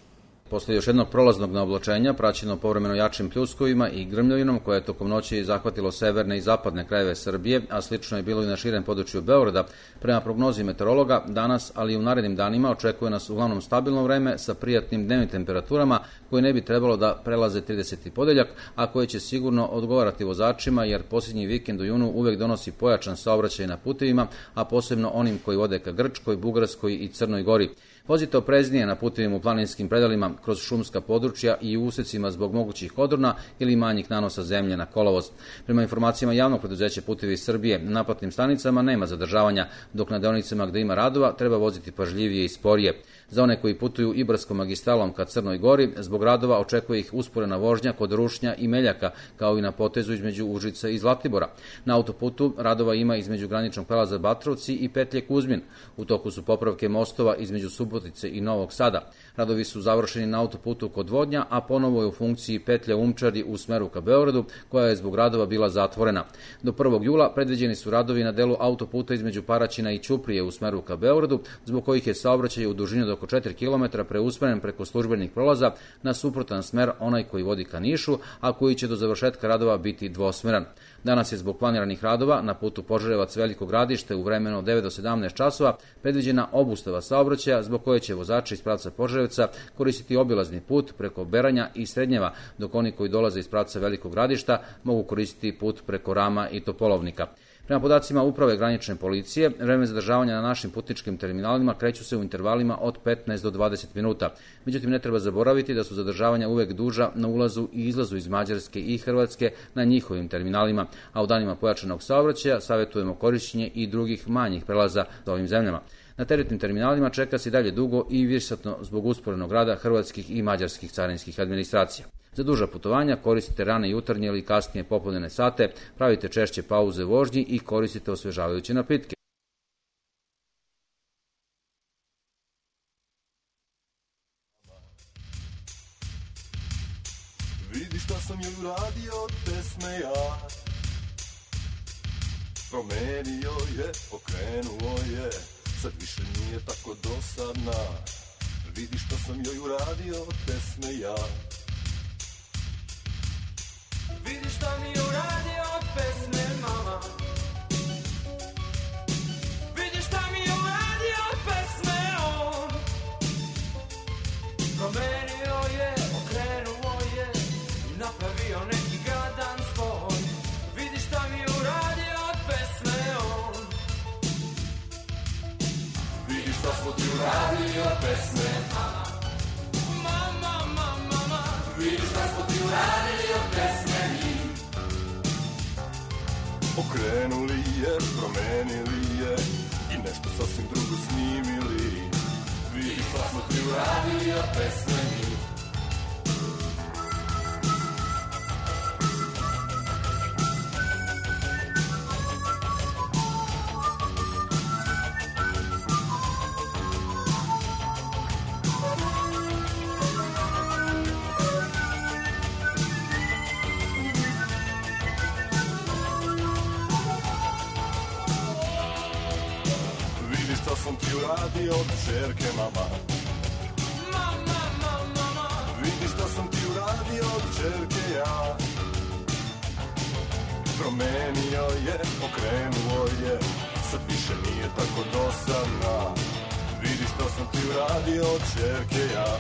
Posle još jednog prolaznog naoblačenja, praćeno povremeno jačim pljuskovima i grmljovinom koje je tokom noći zahvatilo severne i zapadne krajeve Srbije, a slično je bilo i na širem području Beograda, prema prognozi meteorologa, danas, ali i u narednim danima, očekuje nas uglavnom stabilno vreme sa prijatnim dnevnim temperaturama koje ne bi trebalo da prelaze trideseti podeljak, a koje će sigurno odgovarati vozačima, jer posljednji vikend u junu uvek donosi pojačan saobraćaj na putevima, a posebno onim koji vode ka Grčkoj, Bugarskoj i Crnoj Gori. Vozite opreznije na putevima u planinskim predelima, kroz šumska područja i u usecima zbog mogućih odrona ili manjih nanosa zemlje na kolovoz. Prema informacijama javnog preduzeća Putevi Srbije, na naplatnim stanicama nema zadržavanja, dok na deonicama gde ima radova treba voziti pažljivije i sporije. Za one koji putuju Ibarskom magistralom ka Crnoj Gori, zbog radova očekuje ih usporena vožnja kod Rušnja i Meljaka, kao i na potezu između Užica i Zlatibora. Na autoputu radova ima između graničnog prelaza Batrovci i petlje Kuzmin. U toku su popravke mostova između Subotice i Novog Sada. Radovi su završeni na autoputu kod Vodnja, a ponovo je u funkciji petlja Umčari u smeru ka Beogradu, koja je zbog radova bila zatvorena. Do prvog jula predviđeni su radovi na delu autoputa između Paraćina i Ćuprije u smeru ka Beogradu, zbog kojih je saobraćaj u dužini od oko četiri kilometra preusmeren preko službenih prolaza na suprotan smer, onaj koji vodi ka Nišu, a koji će do završetka radova biti dvosmeran. Danas je zbog planiranih radova na putu Požarevac Veliko Gradište u vremenu od devet do sedamnaest časova predviđena obustava saobraćaja, zbog koje će vozači iz pravca Požarevca koristiti obilazni put preko Beranja i Srednjeva, dok oni koji dolaze iz pravca Velikog Gradišta mogu koristiti put preko Rama i Topolovnika. Prema podacima Uprave granične policije, vreme zadržavanja na našim putničkim terminalima kreću se u intervalima od petnaest do dvadeset minuta. Međutim, ne treba zaboraviti da su zadržavanja uvek duža na ulazu i izlazu iz Mađarske i Hrvatske na njihovim terminalima. a u danima pojačanog saobraćaja savjetujemo korišćenje i drugih manjih prelaza za ovim zemljama. Na teretnim terminalima čeka se dalje dugo i višesatno zbog usporenog rada hrvatskih i mađarskih carinskih administracija. Za duža putovanja koristite rane jutarnje ili kasnije popodnevne sate, pravite češće pauze u vožnji i koristite osvežavajuće napitke. Vidi šta sam joj uradio od pesme ja. Promenio je, okrenuo je, sad više nije tako dosadna. Vidi šta sam joj uradio od pesme ja. Vidi šta mi uradio od pesme mama. Vidi šta mi uradio od pesme on. Promenio je, okrenuo je i napravio neki gadan zvon. Vidi šta mi uradio od pesme on. Vidi šta smo ti uradili od pesme mama. Mama, mama, mama. Vidi šta smo ti uradili od pesme mi. Okrenuli je, promenili je i nešto sasvim drugo snimili. Vidi šta smo ti uradili od pesme mi. Uradio od čerke mama. Mama, mama, mama. Vidi šta sam ti uradio od čerke ja. Promenio je, okrenuo je, sad više nije tako dosadna. Vidi šta sam ti uradio od čerke ja.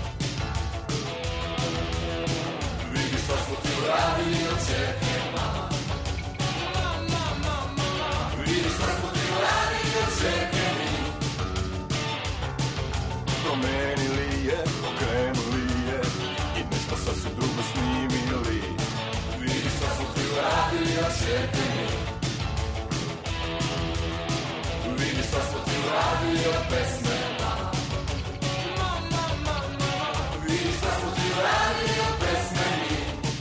Vidi šta smo ti uradili od čerke mama. Mama, mama, mama. Vidi šta smo ti uradili od čerke mi. Promenili je, okrenuli je i nešto sasvim drugo snimili. Vidi šta smo ti uradili od čerke mi. Vidi šta smo ti uradili od pesme mama. Mama, mama, mama. Vidi šta smo ti uradili od pesme mi.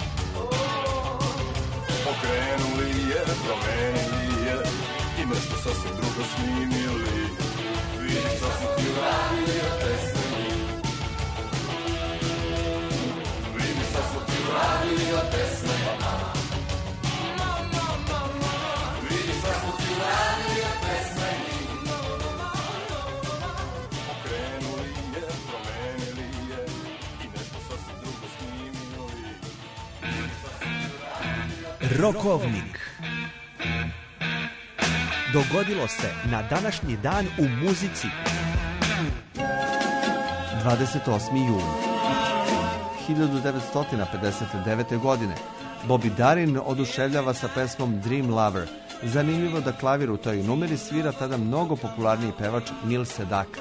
Okrenuli je, promenili je i nešto sasvim drugo snimili. Vidi šta smo ti uradili od pesme mi. Vidi šta smo ti uradili od pesme mama. Mama, mama, mama. Vidi šta smo ti uradili od pesme mi. Okrenuli je, promenili je i nešto sasvim drugo snimili. Rokovnik. Dogodilo se na današnji dan u muzici. dvadeset osmi jun hiljadu devetsto pedeset devete. godine Bobby Darin oduševljava sa pesmom Dream Lover. Zanimljivo da klavir u toj numeri svira tada mnogo popularniji pevač Neil Sedaka.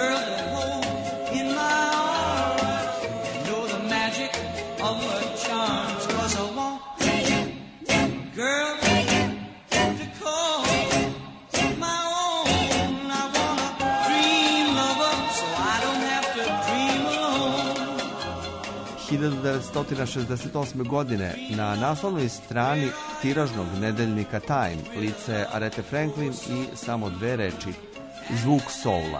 hiljadu devetsto šezdeset osme. godine na naslovnoj strani tiražnog nedeljnika Time lice Aretha Franklin i samo dve reči: zvuk soula.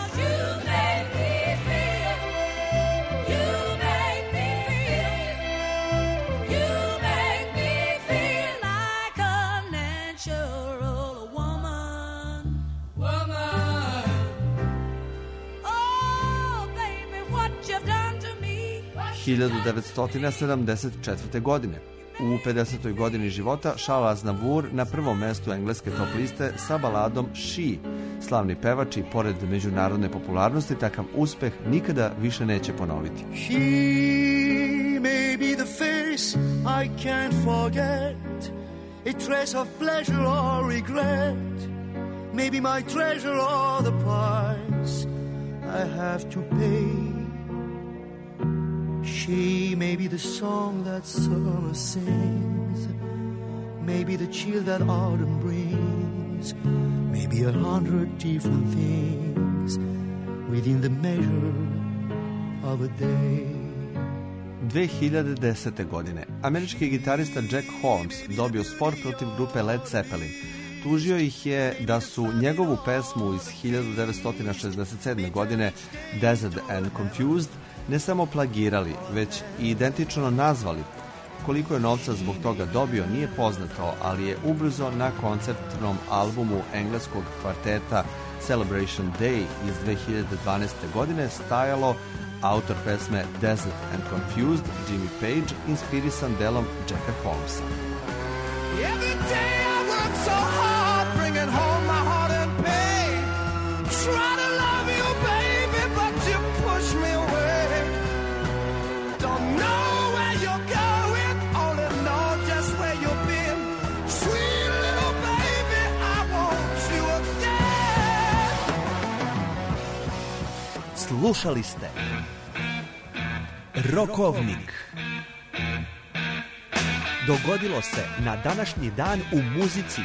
hiljadu devetsto sedamdeset četvrte. godine u pedesetoj godini života Charles Aznavour na prvom mestu engleske top liste sa baladom She. Slavni pevač i pored međunarodne popularnosti takav uspeh nikada više neće ponoviti. She may be the face I can't forget, a trace of pleasure or regret, maybe my treasure or the price I have to pay. She may be the song that summer sings, maybe the chill that autumn brings, maybe a hundred different things within the measure of a day. dve hiljade desete. godine američki gitarista Jack Holmes dobio spor protiv grupe Led Zeppelin. Tužio ih je da su njegovu pesmu iz hiljadu devetsto šezdeset sedme. godine Dazed and Confused ne samo plagirali, već i identično nazvali. Koliko je novca zbog toga dobio nije poznato, ali je ubrzo na koncertnom albumu engleskog kvarteta Celebration Day iz dve hiljade dvanaeste. godine stajalo autor pesme Dazed and Confused, Jimmy Page, inspirisan delom Jacka Holmesa. Every day I work so hard, bringing home my heart and pain. Try to love you, baby, but you push me away. Don't know where you're going, only know just where you've been. Sweet little baby, I want you again. Slušali ste Rokovnik. Dogodilo se na današnji dan u muzici.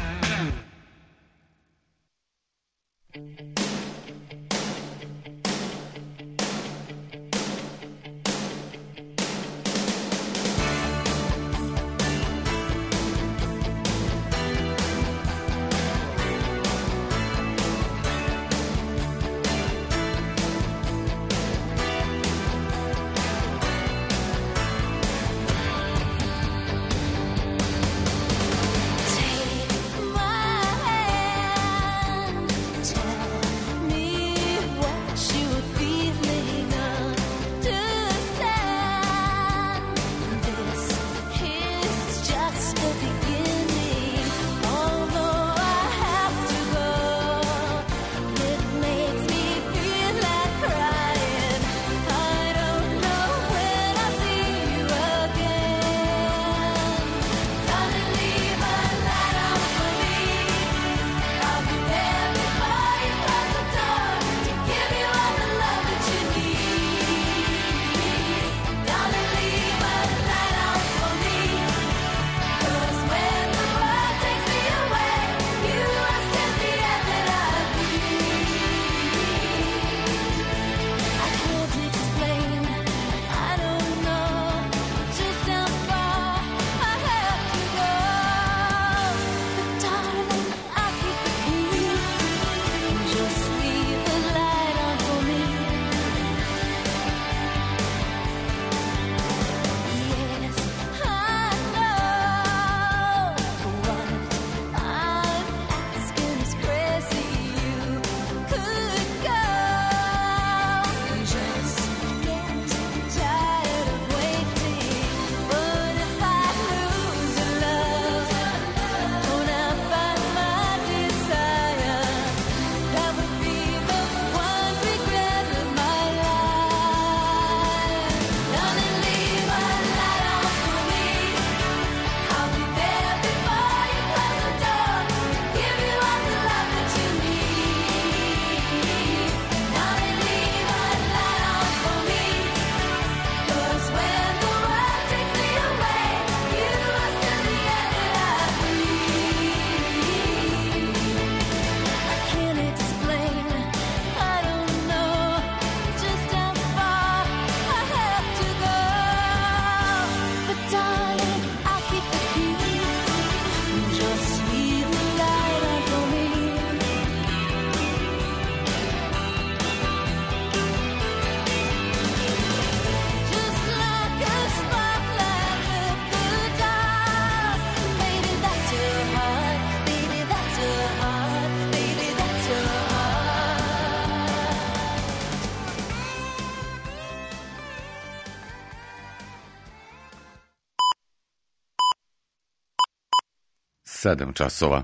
sedam časova.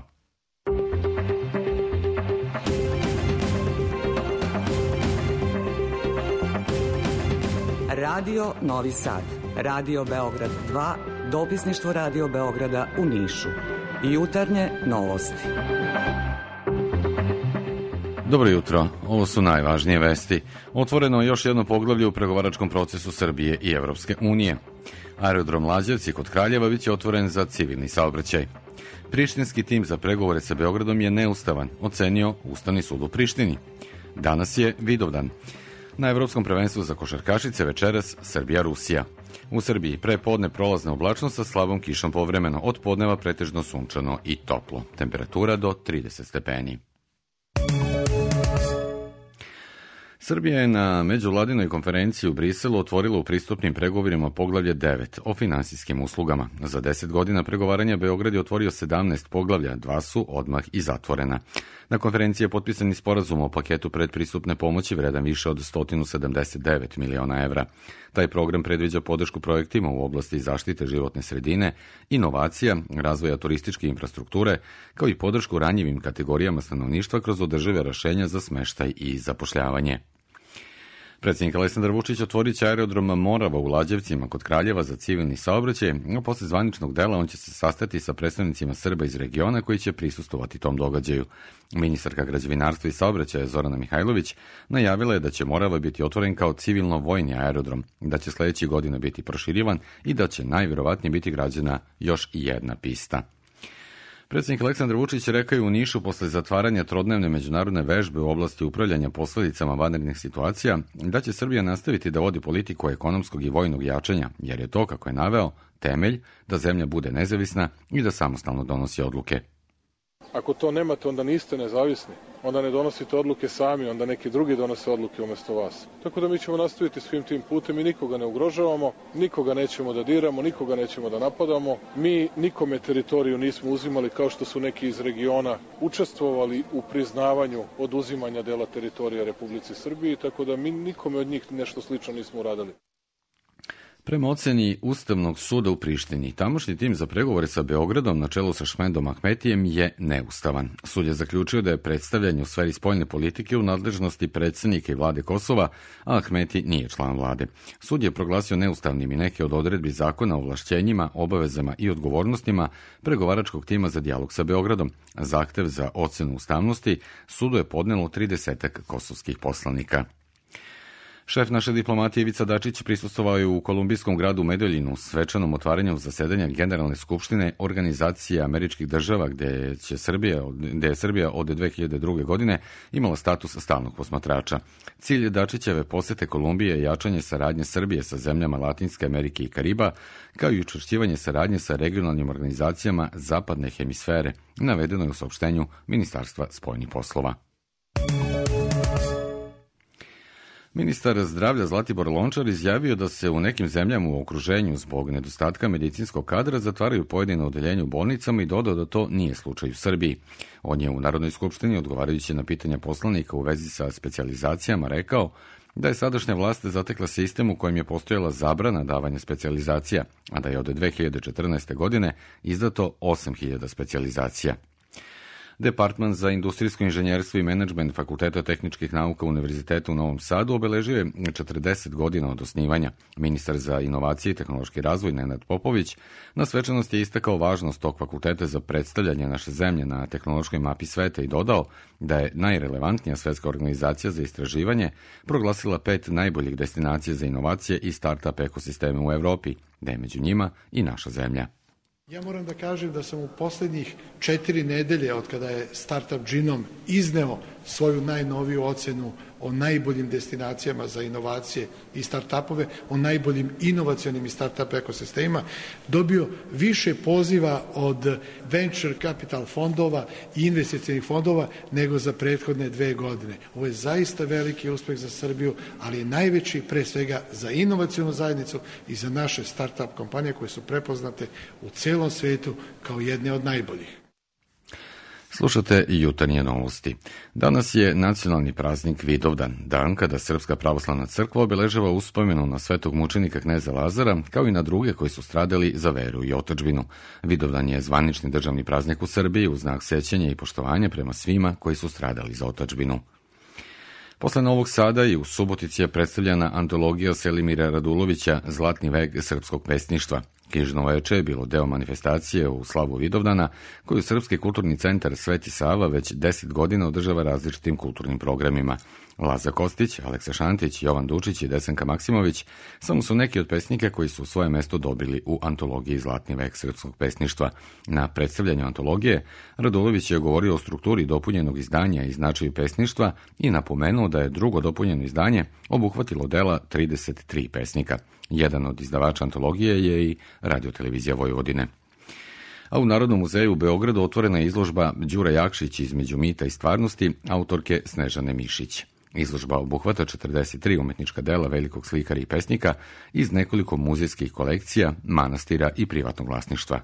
Radio Novi Sad, Radio Beograd dva, dopisništvo Radio Beograda u Nišu. Jutarnje novosti. Dobro jutro, ovo su najvažnije vesti. Otvoreno je još jedno poglavlje u pregovaračkom procesu Srbije i Evropske unije. Aerodrom Lađevci kod Kraljeva biće otvoren za civilni saobraćaj. Prištinski tim za pregovore sa Beogradom je neustavan, ocenio Ustavni sud u Prištini. Danas je Vidovdan. Na Evropskom prvenstvu za košarkašice večeras Srbija-Rusija. U Srbiji pre podne prolazna oblačnost sa slabom kišom povremeno, od podneva pretežno sunčano i toplo. Temperatura do trideset stepeni. Srbija je na međuvladinoj konferenciji u Briselu otvorila u pristupnim pregovorima poglavlje devet o finansijskim uslugama. Za deset godina pregovaranja Beograd je otvorio sedamnaest poglavlja, dva su odmah i zatvorena. Na konferenciji je potpisan i sporazum o paketu predpristupne pomoći vredan više od sto sedamdeset devet miliona evra. Taj program predviđa podršku projektima u oblasti zaštite životne sredine, inovacija, razvoja turističke infrastrukture, kao i podršku ranjivim kategorijama stanovništva kroz održive rešenja za smeštaj i zapošljavanje. Predsjednik Aleksandar Vučić otvorit će aerodrom Morava u Lađevcima kod Kraljeva za civilni saobraćaj, a posle zvaničnog dela on će se sastati sa predstavnicima Srba iz regiona koji će prisustovati tom događaju. Ministarka građevinarstva i saobraćaja Zorana Mihajlović najavila je da će Morava biti otvoren kao civilno-vojni aerodrom, da će sledećih godina biti proširivan i da će najvjerovatnije biti građena još jedna pista. Predsjednik Aleksandar Vučić rekao je u Nišu posle zatvaranja trodnevne međunarodne vežbe u oblasti upravljanja posledicama vanrednih situacija da će Srbija nastaviti da vodi politiku ekonomskog i vojnog jačanja, jer je to, kako je naveo, temelj da zemlja bude nezavisna i da samostalno donosi odluke. Ako to nemate, onda niste nezavisni, onda ne donosite odluke sami, onda neki drugi donose odluke umjesto vas. Tako da mi ćemo nastaviti svim tim putem i nikoga ne ugrožavamo, nikoga nećemo da diramo, nikoga nećemo da napadamo. Mi nikome teritoriju nismo uzimali kao što su neki iz regiona učestvovali u priznavanju oduzimanja dela teritorija Republici Srbiji, tako da mi nikome od njih nešto slično nismo uradili. Prema oceni Ustavnog suda u Prištini, tamošnji tim za pregovore sa Beogradom na čelu sa Šmendom Ahmetijem je neustavan. Sud je zaključio da je predstavljanje u sferi spoljne politike u nadležnosti predsjednika i vlade Kosova, a Ahmeti nije član vlade. Sud je proglasio neustavnim i neke od odredbi zakona o ovlašćenjima, obavezama i odgovornostima pregovaračkog tima za dijalog sa Beogradom. Zahtev za ocenu ustavnosti sudu je podnelo tridesetak kosovskih poslanika. Šef naše diplomatije Ivica Dačić prisustvovao je u kolumbijskom gradu Medeljinu svečanom otvaranju zasedanja Generalne skupštine Organizacije američkih država gde, će Srbija, gde je Srbija od dve hiljade druge. godine imala status stalnog posmatrača. Cilj Dačićeve posete Kolumbije je jačanje saradnje Srbije sa zemljama Latinske Amerike i Kariba, kao i učvršćivanje saradnje sa regionalnim organizacijama zapadne hemisfere, navedeno je u saopštenju Ministarstva spoljnih poslova. Ministar zdravlja Zlatibor Lončar izjavio da se u nekim zemljama u okruženju zbog nedostatka medicinskog kadra zatvaraju pojedine odeljenja u bolnicama i dodao da to nije slučaj u Srbiji. On je u Narodnoj skupštini, odgovarajući na pitanja poslanika u vezi sa specijalizacijama, rekao da je sadašnja vlast zatekla sistem u kojem je postojala zabrana davanja specijalizacija, a da je od dve hiljade četrnaeste. godine izdato osam hiljada specijalizacija. Departman za industrijsko inženjerstvo i menadžment Fakulteta tehničkih nauka Univerziteta u Novom Sadu obeležio je četrdeset godina od osnivanja. Ministar za inovacije i tehnološki razvoj Nenad Popović na svečanosti je istakao važnost tog fakulteta za predstavljanje naše zemlje na tehnološkoj mapi sveta i dodao da je najrelevantnija svetska organizacija za istraživanje proglasila pet najboljih destinacija za inovacije i start-up ekosisteme u Evropi, da je među njima i naša zemlja. Ja moram da kažem da sam u poslednjih četiri nedelje od kada je Startup Genome izneo svoju najnoviju ocenu o najboljim destinacijama za inovacije i startupove, o najboljim inovacionim i startup ekosistemima, dobio više poziva od venture capital fondova i investicionih fondova nego za prethodne dve godine. Ovo je zaista veliki uspeh za Srbiju, ali je najveći pre svega za inovacionu zajednicu i za naše startup kompanije koje su prepoznate u celom svetu kao jedne od najboljih. Slušate jutarnje novosti. Danas je nacionalni praznik Vidovdan, dan kada Srpska pravoslavna crkva obeležava uspomenu na svetog mučenika kneza Lazara, kao i na druge koji su stradali za veru i otadžbinu. Vidovdan je zvanični državni praznik u Srbiji u znak sećanja i poštovanja prema svima koji su stradali za otadžbinu. Posle Novog Sada i u Subotici je predstavljena antologija Selimira Radulovića Zlatni vek srpskog pesništva. Knjižno veče je bilo deo manifestacije u slavu Vidovdana, koju Srpski kulturni centar Sveti Sava već deset godina održava različitim kulturnim programima. Laza Kostić, Aleksa Šantić, Jovan Dučić i Desanka Maksimović samo su neki od pesnika koji su svoje mesto dobili u antologiji Zlatni vek srpskog pesništva. Na predstavljanju antologije Radulović je govorio o strukturi dopunjenog izdanja i značaju pesništva i napomenuo da je drugo dopunjeno izdanje obuhvatilo dela trideset tri pesnika. Jedan od izdavača antologije je i Radiotelevizija Vojvodine. A u Narodnom muzeju u Beogradu otvorena je izložba Đura Jakšić između mita i stvarnosti autorke Snežane Mišić. Izložba obuhvata četrdeset tri umetnička dela velikog slikara i pesnika iz nekoliko muzejskih kolekcija, manastira i privatnog vlasništva.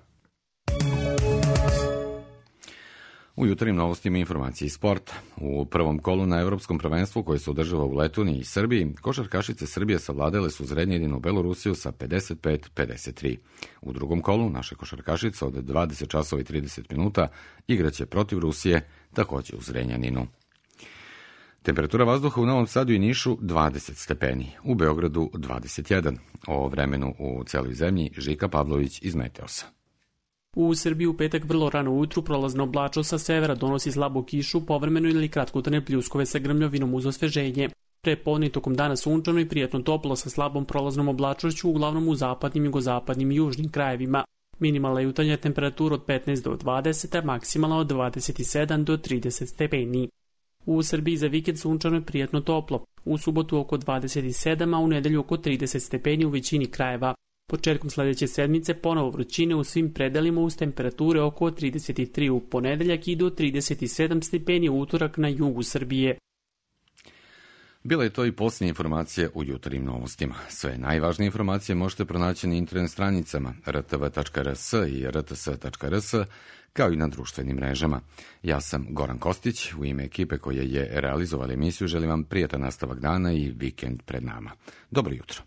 U jutarnjim novostima informacije iz sporta. U prvom kolu na Evropskom prvenstvu koje se održava u Letoniji i Srbiji, košarkašice Srbije savladale su Zrenjaninu Belorusiju sa pedeset pet pedeset tri. U drugom kolu naše košarkašice od dvadeset časova i trideset minuta igraće protiv Rusije, takođe u Zrenjaninu. Temperatura vazduha u Novom Sadu i Nišu dvadeset stepeni, u Beogradu dvadeset jedan. O vremenu u celoj zemlji Žika Pavlović iz Meteosa. U Srbiji u petak vrlo rano ujutru prolazna oblačnost sa severa donosi slabu kišu, povremeno ili kratkotane pljuskove sa grmljovinom uz osveženje. Pre podne tokom dana sunčano i prijatno toplo sa slabom prolaznom oblačnošću, uglavnom u zapadnim, jugozapadnim i južnim krajevima. Minimalna jutarnja temperatura od petnaest do dvadeset, a maksimalna od dvadeset sedam do trideset stepeni. U Srbiji za vikend sunčano i prijatno toplo. U subotu oko dvadeset sedam, a u nedelju oko trideset stepeni u većini krajeva. Početkom sledeće sedmice ponovo vrućine u svim predelima uz temperature oko trideset tri u ponedeljak i do trideset sedam stepeni u utorak na jugu Srbije. Bila je to i posljednja informacija u jutarnjim novostima. Sve najvažnije informacije možete pronaći na internet stranicama r t v tačka r s i r t s tačka r s, kao i na društvenim mrežama. Ja sam Goran Kostić, u ime ekipe koja je realizovala emisiju želim vam prijatan nastavak dana i vikend pred nama. Dobro jutro.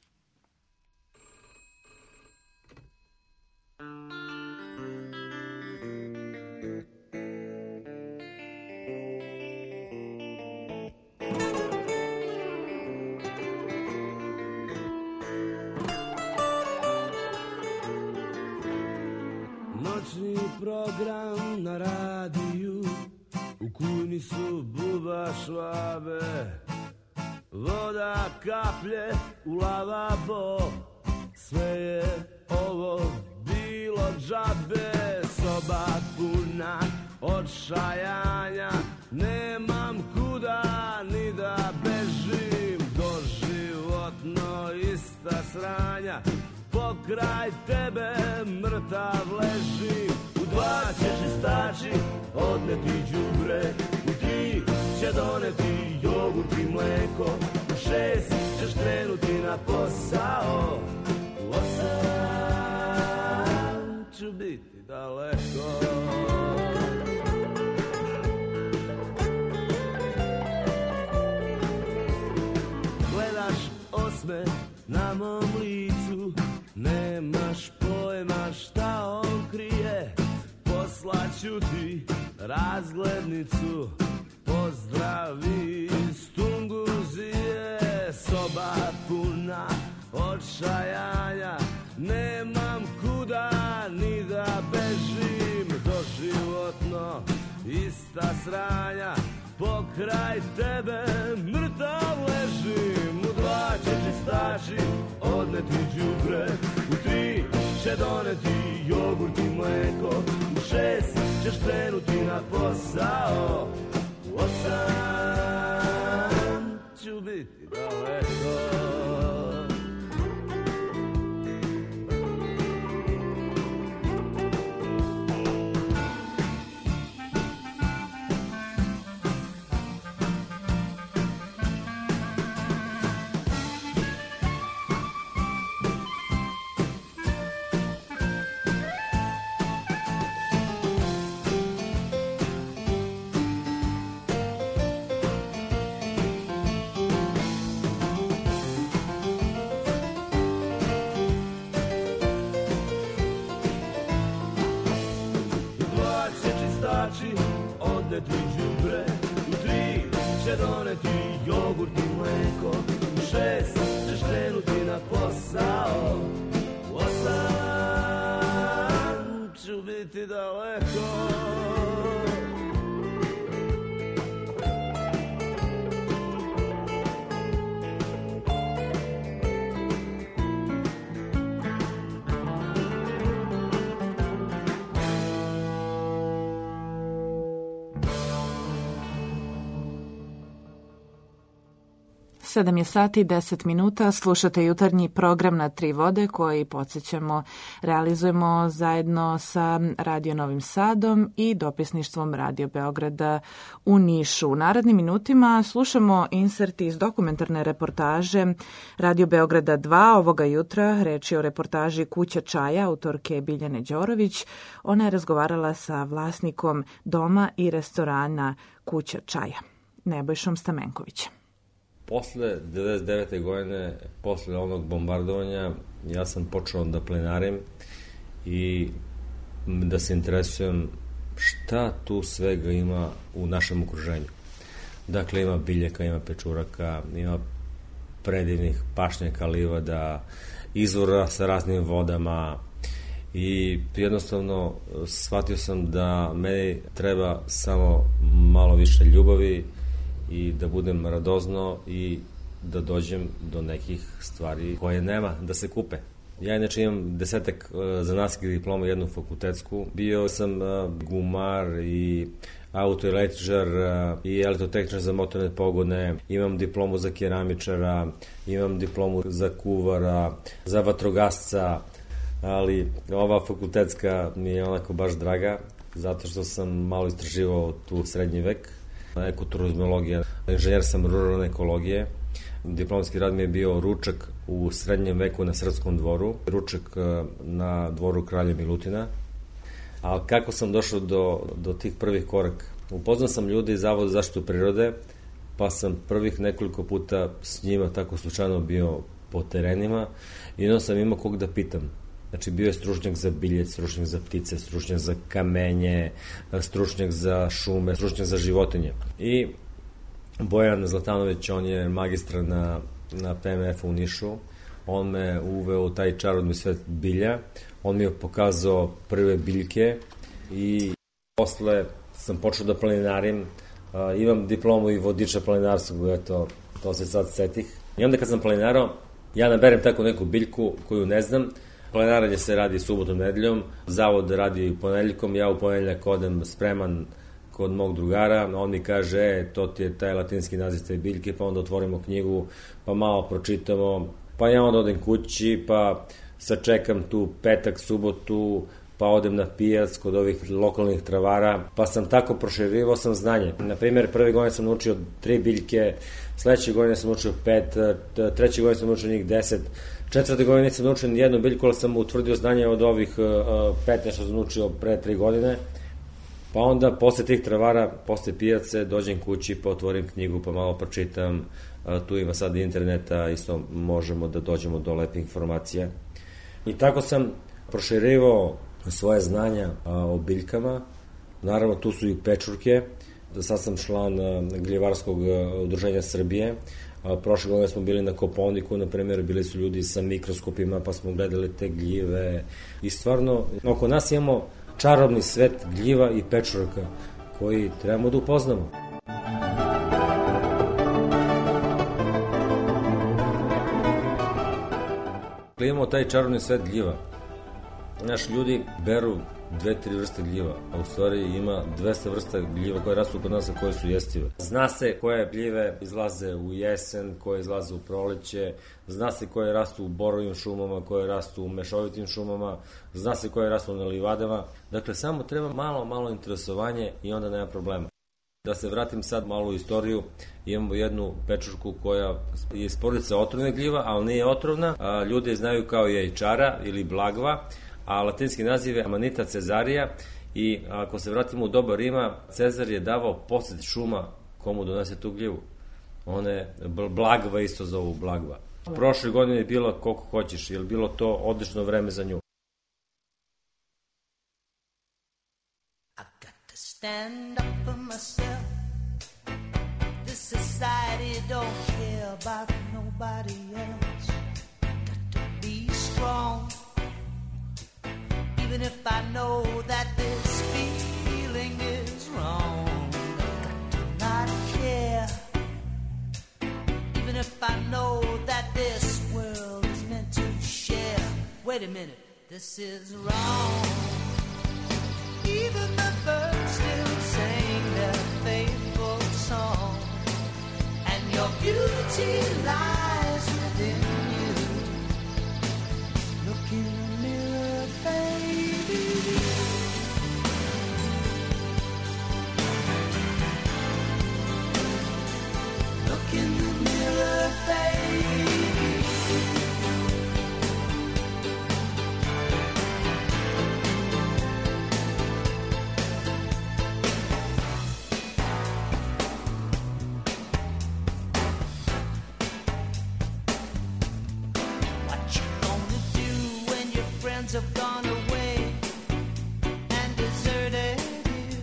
Noćni program na radiju, u kujni su buba švabe, voda kaplje u lavabo, sve je ovo bilo džabe, soba puna odšajanja, nemam kuda ni da bežim, doživotno ista sranja, pokraj tebe mrtav leži. U dva će čistači odneti đubre, u tri će doneti jogurt i mleko, u šest ćeš krenuti na posao, u osam ću biti daleko. Gledaš osme na mom licu, nemaš pojma šta on krije, poslaću ti razglednicu, pozdravi iz Tunguzije, soba puna odšajanja, nemam kuda ni da bežim, doživotno ista sranja, pokraj tebe mrtav ležim, u dva će čistači odneti đubre, u tri će doneti jogurt i mleko, u šest ćeš krenuti na posao, u osam ću biti daleko. Odneti đubre, u tri će doneti jogurt i mleko, u šest ćeš krenuti na posao, u osam daleko. Sedam je sati i deset minuta, slušate jutarnji program na Tri vode koji, podsjećamo, realizujemo zajedno sa Radio Novim Sadom i dopisništvom Radio Beograda u Nišu. U narednim minutima slušamo insert iz dokumentarne reportaže Radio Beograda dva ovoga jutra. Reč je o reportaži Kuća čaja autorke Biljane Đorović. Ona je razgovarala sa vlasnikom doma i restorana Kuća čaja, Nebojšom Stamenkovićem. Posle devedeset devete godine, posle onog bombardovanja, ja sam počeo da plenarim i da se interesujem šta tu svega ima u našem okruženju. Dakle, ima biljaka, ima pečuraka, ima predivnih pašnjaka, livada, izvora sa raznim vodama i jednostavno shvatio sam da meni treba samo malo više ljubavi i da budem radozno i da dođem do nekih stvari koje nema da se kupe. Ja inače imam desetak zanatskih diploma, jednu fakultetsku. Bio sam gumar i autoelektričar i elektrotehničar za motorne pogone, imam diplomu za keramičara, imam diplomu za kuvara, za vatrogasca, ali ova fakultetska mi je onako baš draga, zato što sam malo istraživao tu srednji vek, ekoturizmologija, inženjer sam ruralne ekologije. Diplomski rad mi je bio ručak u srednjem veku na Srpskom dvoru, ručak na dvoru kralja Milutina. A kako sam došao do, do tih prvih koraka? Upoznao sam ljude iz Zavoda za zaštitu prirode, pa sam prvih nekoliko puta s njima tako slučajno bio po terenima i onda sam imao kog da pitam. Znači, bio je stručnjak za biljec, stručnjak za ptice, stručnjak za kamenje, stručnjak za šume, stručnjak za životinje. I Bojan Zlatanović, on je magistar na, na P M F-u u Nišu, on me uveo u taj čarobni svet bilja, on mi je pokazao prve biljke i posle sam počeo da planinarim, uh, imam diplomu i vodiča planinarskog, eto, to se sad setih. I onda kad sam planinarao, ja naberem tako neku biljku koju ne znam. Planiranje se radi subotom, nedeljom, zavod radi ponedeljkom, ja u ponedeljak odem spreman kod mog drugara, on mi kaže, e, to ti je taj latinski naziv te biljke, pa onda otvorimo knjigu, pa malo pročitamo, pa ja onda odem kući, pa sačekam tu petak, subotu, pa odem na pijac kod ovih lokalnih travara, pa sam tako proširivao sam znanje. Na primjer, prve godine sam naučio tri biljke, sledeće godine sam naučio pet, treće godine sam naučio njih deset, četvrte godine nisam naučio ni jednu biljku, ali sam utvrdio znanje od ovih petnaest što sam naučio pre tri godine. Pa onda, posle tih travara, posle pijace, dođem kući, pa otvorim knjigu, pa malo pročitam. Tu ima sad interneta, isto možemo da dođemo do lepih informacija. I tako sam proširivao svoje znanja o biljkama. Naravno, tu su i pečurke. Sad sam član Gljivarskog udruženja Srbije. Prošle godine smo bili na Kopaoniku, na primjer, bili su ljudi sa mikroskopima, pa smo gledali te gljive. I stvarno, oko nas imamo čarobni svet gljiva i pečuraka koji trebamo da upoznamo. Imamo taj čarobni svet gljiva. Naši ljudi beru dve, tri vrste gljiva, a u stvari ima dvesta vrsta gljiva koje rastu kod nas, a koje su jestive. Zna se koje gljive izlaze u jesen, koje izlaze u proleće, zna se koje rastu u borovim šumama, koje rastu u mešovitim šumama, zna se koje rastu na livadama. Dakle, samo treba malo, malo interesovanje i onda nema problema. Da se vratim sad malo u istoriju, imamo jednu pečurku koja je iz porodice otrovne gljiva, ali nije otrovna. A, ljudi je znaju kao jajčara ili blagva, a latinski naziv je Amanita cezarija i ako se vratimo u doba Rima, Cezar je davao posed šuma komu donese tu gljivu. Ona je blagva, isto zovu blagva. Prošle godine je bilo koliko hoćeš, jer bilo to odlično vreme za nju. I got to stand up for myself. This society don't care about nobody else. Got to be strong. Even if I know that this feels Wait a minute, this is wrong. Even the birds still sing their faithful song, and your beauty lies within you. Look in the mirror, baby. Look in the mirror, baby. Have gone away and deserted you.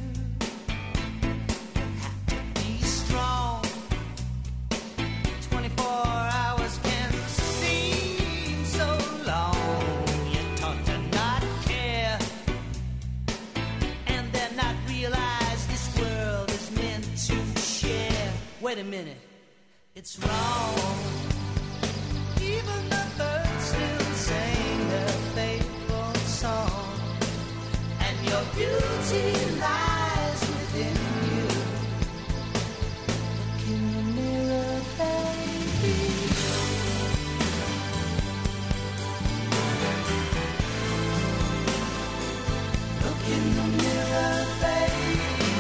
Have to be strong. twenty-four hours can seem so long. You're taught to not care and then not realize this world is meant to share. Wait a minute, it's wrong. Even the birds still sing their faithful song, and your beauty lies within you. Look in the mirror, baby. Look in the mirror, baby.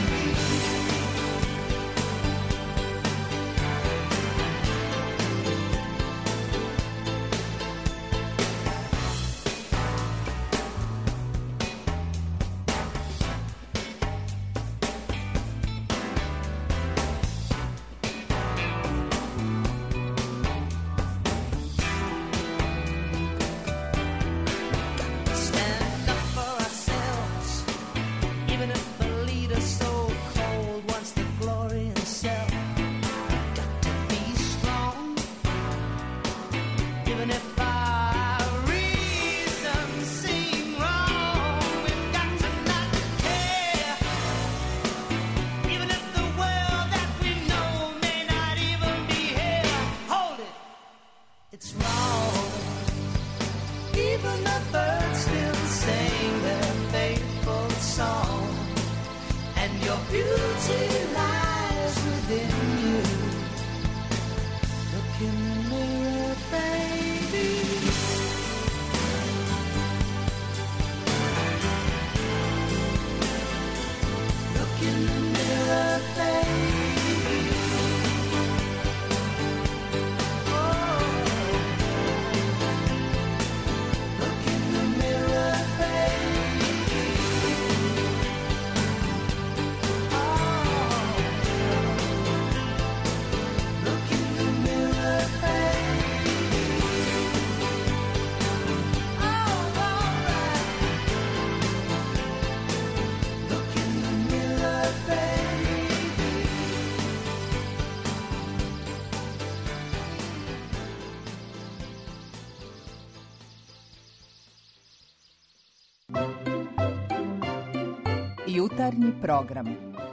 Jutarnji program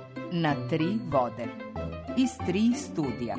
na tri vode iz tri studija.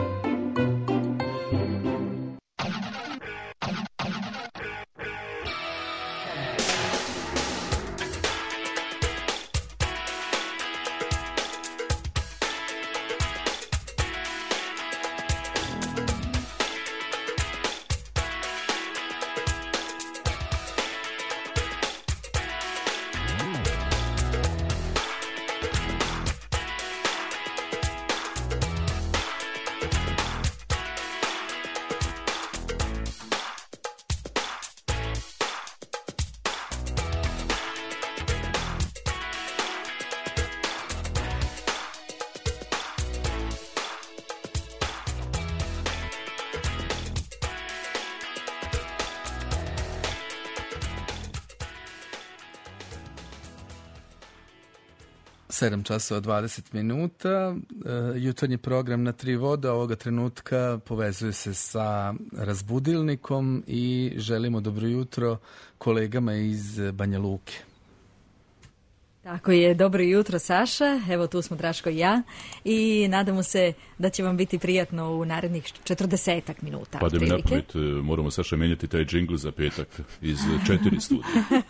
sedam časova dvadeset minuta. Jutarnji program na tri vode ovoga trenutka povezuje se sa razbudilnikom i želimo dobro jutro kolegama iz Banja Luke. Tako je, dobro jutro Saša, evo tu smo Draško i ja i nadamo se da će vam biti prijatno u narednih četrdesetak minuta. Pa da mi napamet, moramo Saša menjati taj džingl za petak iz četiri studija.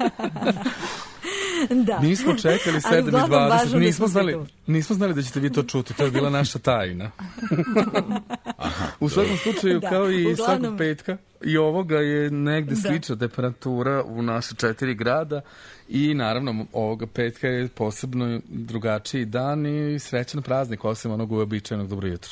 Da. Nismo čekali sedam i dvadeset, nismo znali, nismo znali da ćete vi to čuti, to je bila naša tajna. Aha, u svakom slučaju, da, kao i uglavnom... svakog petka, i ovoga je negde slična da. temperatura u naše četiri grada i naravno ovoga petka je posebno drugačiji dan i srećan praznik, osim onog uobičajenog dobro jutro.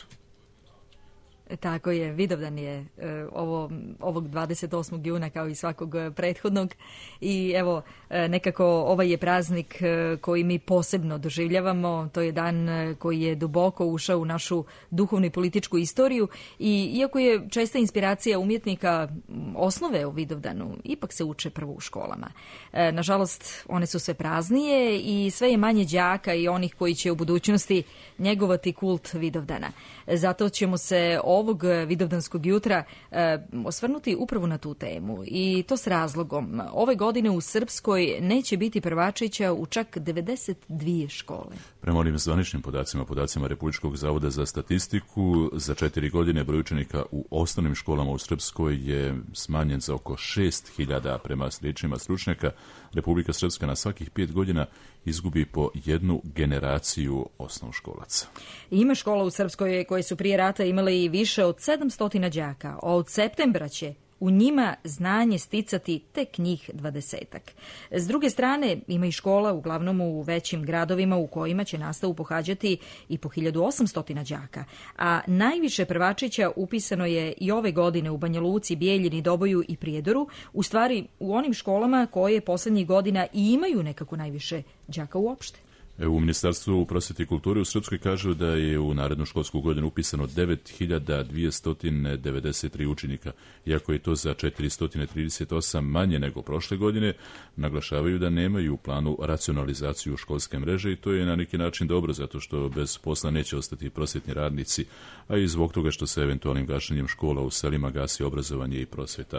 Tako je, Vidovdan je ovo, ovog dvadeset osmog juna kao i svakog prethodnog i evo nekako ovaj je praznik koji mi posebno doživljavamo, to je dan koji je duboko ušao u našu duhovnu i političku istoriju i iako je česta inspiracija umjetnika osnove u Vidovdanu, ipak se uče prvo u školama. Nažalost, one su sve praznije i sve je manje đaka i onih koji će u budućnosti njegovati kult Vidovdana. Zato ćemo se ovog vidovdanskog jutra e, osvrnuti upravo na tu temu i to s razlogom. Ove godine u Srpskoj neće biti prvačića u čak devedeset dvije škole. Prema onim zvaničnim podacima, podacima Republičkog zavoda za statistiku, za četiri godine broj učenika u osnovnim školama u Srpskoj je smanjen za oko šest hiljada. Prema riječima stručnjaka, Republika Srpska na svakih pet godina izgubi po jednu generaciju osnovškolaca. Ima škola u Srpskoj koje su prije rata imale i više od sedamsto đaka, a od septembra će u njima znanje sticati tek njih dvadesetak. S druge strane, ima i škola uglavnom u većim gradovima u kojima će nastavu pohađati i po hiljadu osamsto đaka, a najviše prvačića upisano je i ove godine u Banja Luci, Bijeljini, Doboju i Prijedoru, u stvari u onim školama koje poslednjih godina i imaju nekako najviše đaka uopšte. U Ministarstvu prosvete i kulture u Srpskoj kažu da je u narednu školsku godinu upisano devet hiljada dvjesto devedeset tri učenika. Iako je to za četiristo trideset osam manje nego prošle godine, naglašavaju da nemaju u planu racionalizaciju školske mreže i to je na neki način dobro zato što bez posla neće ostati prosvetni radnici, a i zbog toga što se eventualnim gašenjem škola u selima gasi obrazovanje i prosveta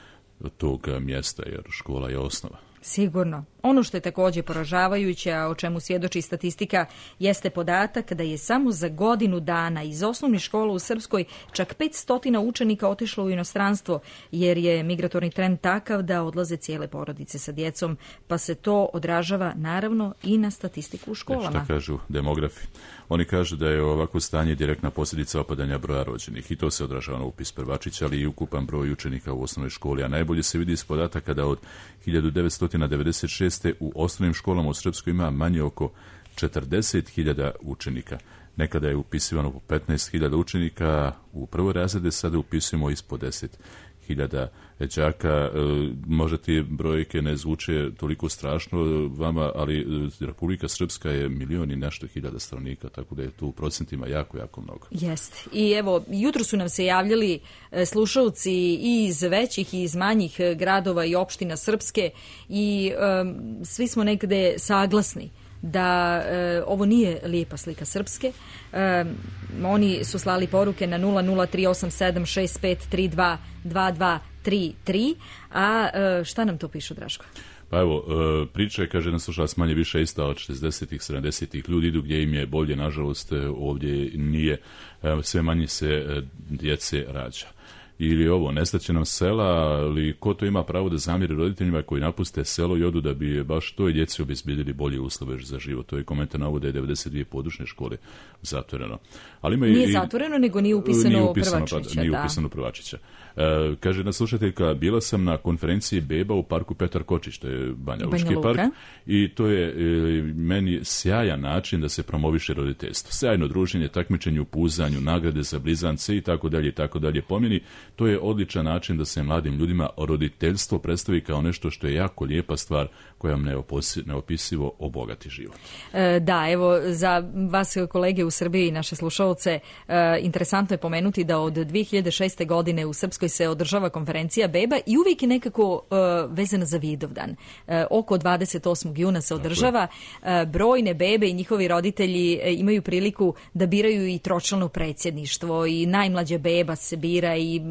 tog mjesta, jer škola je osnova. Sigurno. Ono što je također poražavajuće, a o čemu svjedoči statistika, jeste podatak da je samo za godinu dana iz osnovnih škola u Srpskoj čak petsto učenika otišlo u inostranstvo, jer je migratorni trend takav da odlaze cijele porodice sa djecom, pa se to odražava naravno i na statistiku u školama. Šta kažu demografi? Oni kažu da je ovako stanje direktna posljedica opadanja broja rođenih i to se odražava na upis prvačića, ali i ukupan broj učenika u osnovnoj školi, a najbolje se vidi iz podataka da od hiljadu devetsto devedeset šeste. u osnovnim školama u Srpskoj ima manje oko četrdeset hiljada učenika. Nekada je upisivano po petnaest hiljada učenika, u prve razrede sada upisujemo ispod deset hiljada đaka. E, možda ti brojke ne zvuče toliko strašno vama, ali Republika Srpska je milion i nešto hiljada stanovnika, tako da je tu u procentima jako, jako mnogo. Jeste. I evo, jutro su nam se javljali slušalci i iz većih i iz manjih gradova i opština Srpske i um, svi smo nekde saglasni da e, ovo nije lijepa slika Srpske. E, oni su slali poruke na nula nula tri osam sedam šest pet tri dva dva dva tri tri, a e, šta nam to pišu, Draško? Pa evo, priča je, kaže jedan slušalac, manje više ista od šezdesetih, sedamdesetih. Ljudi idu gdje im je bolje, nažalost, ovdje nije. Sve manje se djece rađa. Ili ovo, nestaće nam sela, ali ko to ima pravo da zamjeri roditeljima koji napuste selo i odu da bi baš toj djeci obezbijedili bolje uslove za život. To je komentar navode je devedeset dvije područne škole zatvoreno. Ali ima nije i, zatvoreno, nego nije upisano, nije upisano Prvačića. Pa, nije da. upisano Prvačića. E, kaže jedna slušateljka, bila sam na konferenciji Beba u parku Petar Kočić, to je Banja Lučki park, i to je e, meni sjajan način da se promoviše roditeljstvo. Sjajno druženje, takmičenje u puzanju, nagrade za blizance i tako dalje i tako dalje. Po meni, to je odličan način da se mladim ljudima roditeljstvo predstavi kao nešto što je jako lijepa stvar koja vam neopisivo obogati život. E, da, evo, za vas kolege u Srbiji i naše slušalce, e, interesantno je pomenuti da od dvije hiljade šeste. godine u Srpskoj se održava konferencija Beba i uvijek je nekako e, vezana za Vidovdan. E, oko dvadeset osmog juna se održava. E, brojne bebe i njihovi roditelji e, imaju priliku da biraju i tročlano predsjedništvo i najmlađa beba se bira i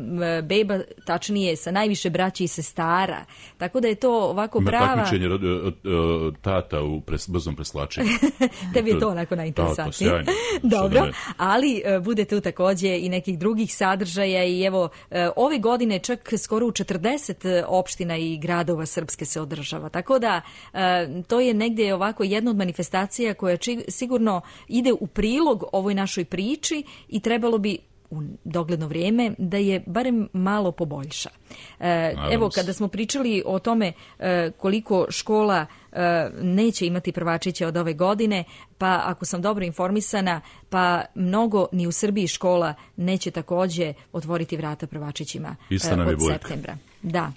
beba, tačnije sa najviše braća i sestara. Tako da je to ovako Ima prava... takmičenje uh, uh, tata u pres, brzom preslačenju. Tebi je to onako najinteresantnije. Da, to Dobro, ali uh, bude tu takođe i nekih drugih sadržaja i evo, uh, ove godine čak skoro u četrdeset opština i gradova srpske se održava. Tako da uh, to je negdje ovako jedna od manifestacija koja či, sigurno ide u prilog ovoj našoj priči i trebalo bi u dogledno vrijeme da je barem malo poboljša. E, evo, kada smo pričali o tome e, koliko škola e, neće imati prvačića od ove godine, pa ako sam dobro informisana, pa mnogo ni u Srbiji škola neće takođe otvoriti vrata prvačićima e, od septembra. Da.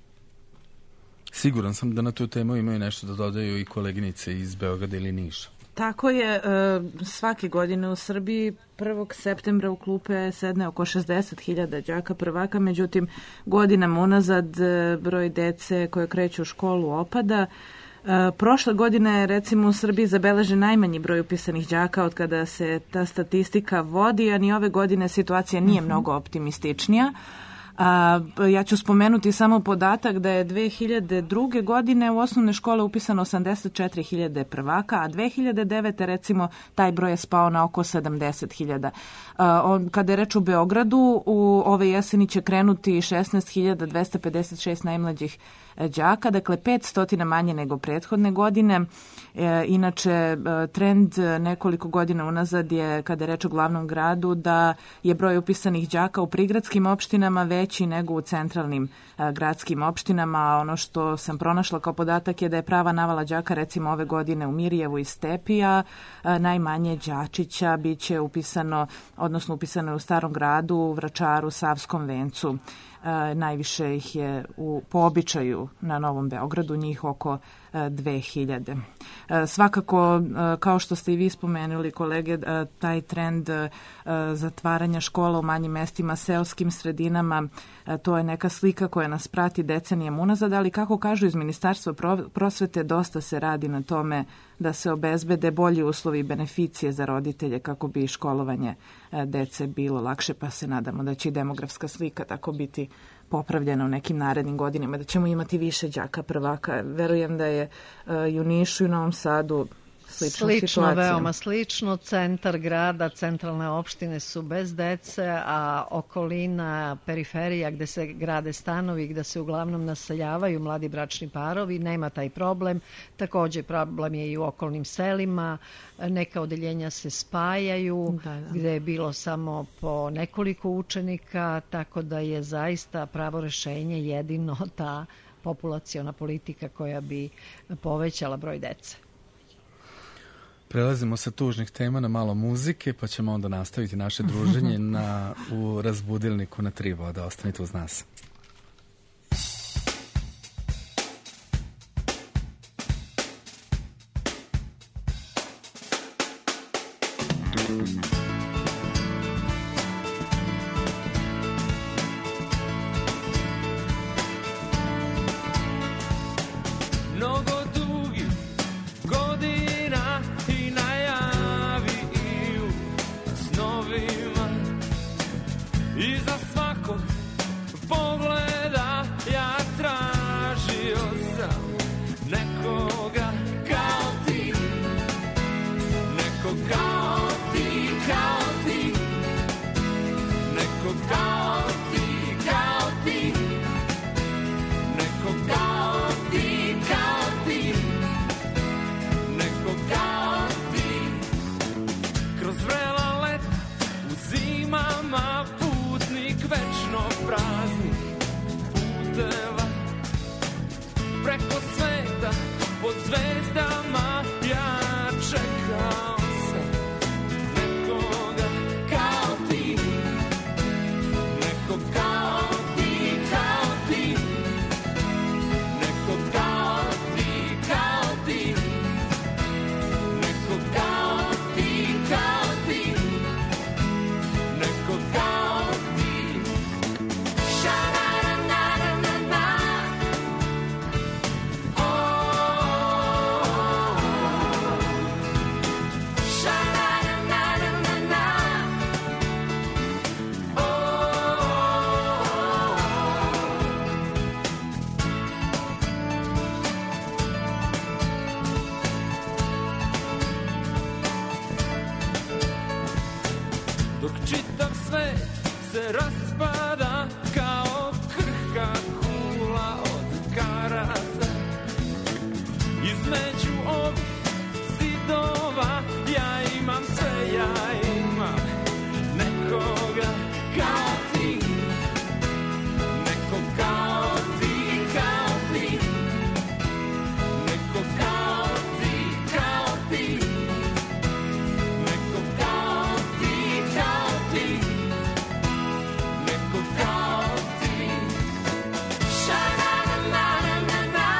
Siguran sam da na tu temu imaju nešto da dodaju i koleginice iz Beograda ili Niša. Tako je, svake godine u Srbiji prvog septembra u klupe sedne oko šezdeset hiljada đaka prvaka, međutim godinama unazad broj dece koje kreću u školu opada. Prošle godine je recimo u Srbiji zabeležen najmanji broj upisanih đaka od kada se ta statistika vodi, a ni ove godine situacija nije mnogo optimističnija. A, ja ću spomenuti samo podatak da je dve hiljade druge. godine u osnovne škole upisano osamdeset četiri hiljade prvaka, a dve hiljade devete. recimo taj broj je spao na oko sedamdeset hiljada. Kada je reč u Beogradu, u ove jeseni će krenuti šesnaest hiljada dvesta pedeset šest najmlađih đaka, dakle petsto manje nego prethodne godine. E, inače, trend nekoliko godina unazad je, kada je reč o glavnom gradu, da je broj upisanih đaka u prigradskim opštinama veći nego u centralnim a, gradskim opštinama. A ono što sam pronašla kao podatak je da je prava navala đaka recimo ove godine u Mirjevu i Stepija, a, najmanje đačića biće upisano, odnosno upisano je u Starom gradu, u Vračaru, Savskom vencu. E, najviše ih je u, po običaju na Novom Beogradu, njih oko e, dve hiljade. E, svakako, e, kao što ste i vi spomenuli, kolege, e, taj trend e, zatvaranja škola u manjim mestima, seoskim sredinama, e, to je neka slika koja nas prati decenijem unazad, ali kako kažu iz Ministarstva prosvete, dosta se radi na tome da se obezbede bolji uslovi i beneficije za roditelje kako bi školovanje e, dece bilo lakše, pa se nadamo da će i demografska slika tako biti popravljena u nekim narednim godinama, da ćemo imati više đaka prvaka. Verujem da je uh, i u Nišu i u Novom Sadu slična slično, situacija. Veoma slično. Centar grada, centralne opštine su bez dece, a okolina, periferija gde se grade stanovi, gde se uglavnom naseljavaju mladi bračni parovi, nema taj problem. Takođe problem je i u okolnim selima. Neka odeljenja se spajaju, da, da. gde je bilo samo po nekoliko učenika, tako da je zaista pravo rešenje jedino ta populaciona politika koja bi povećala broj dece. Prelazimo sa tužnih tema na malo muzike, pa ćemo onda nastaviti naše druženje na, u razbudilniku na tri vode. Ostanite uz nas. Kao ti, se raspada kao krhka kula od karata. Između ovih zidova ja imam sve, ja imam nekoga kao ti, neko kao ti, kao ti, neko kao ti, kao ti, neko kao ti, kao ti, neko kao ti. Sha-na-na-na-na-na.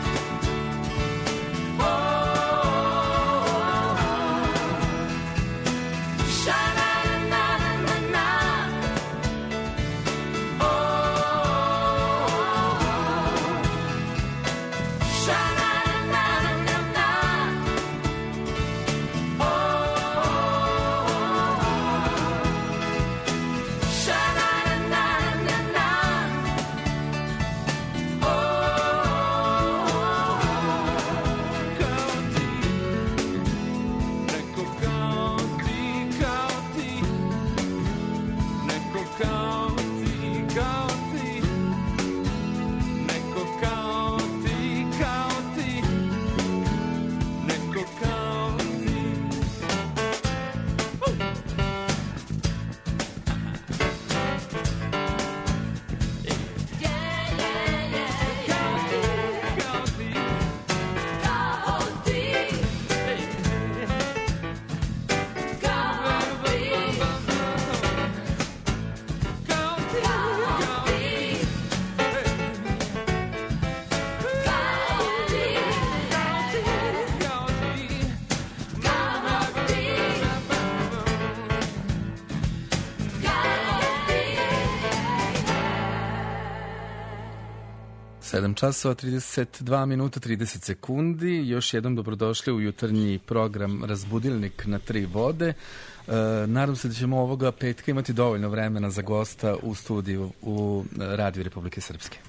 sedam časova, trideset dva minuta, trideset sekundi. Još jednom dobrodošli u jutarnji program Razbudilnik na tri vode. E, nadam se da ćemo ovoga petka imati dovoljno vremena za gosta u studiju u Radiju Republike Srpske.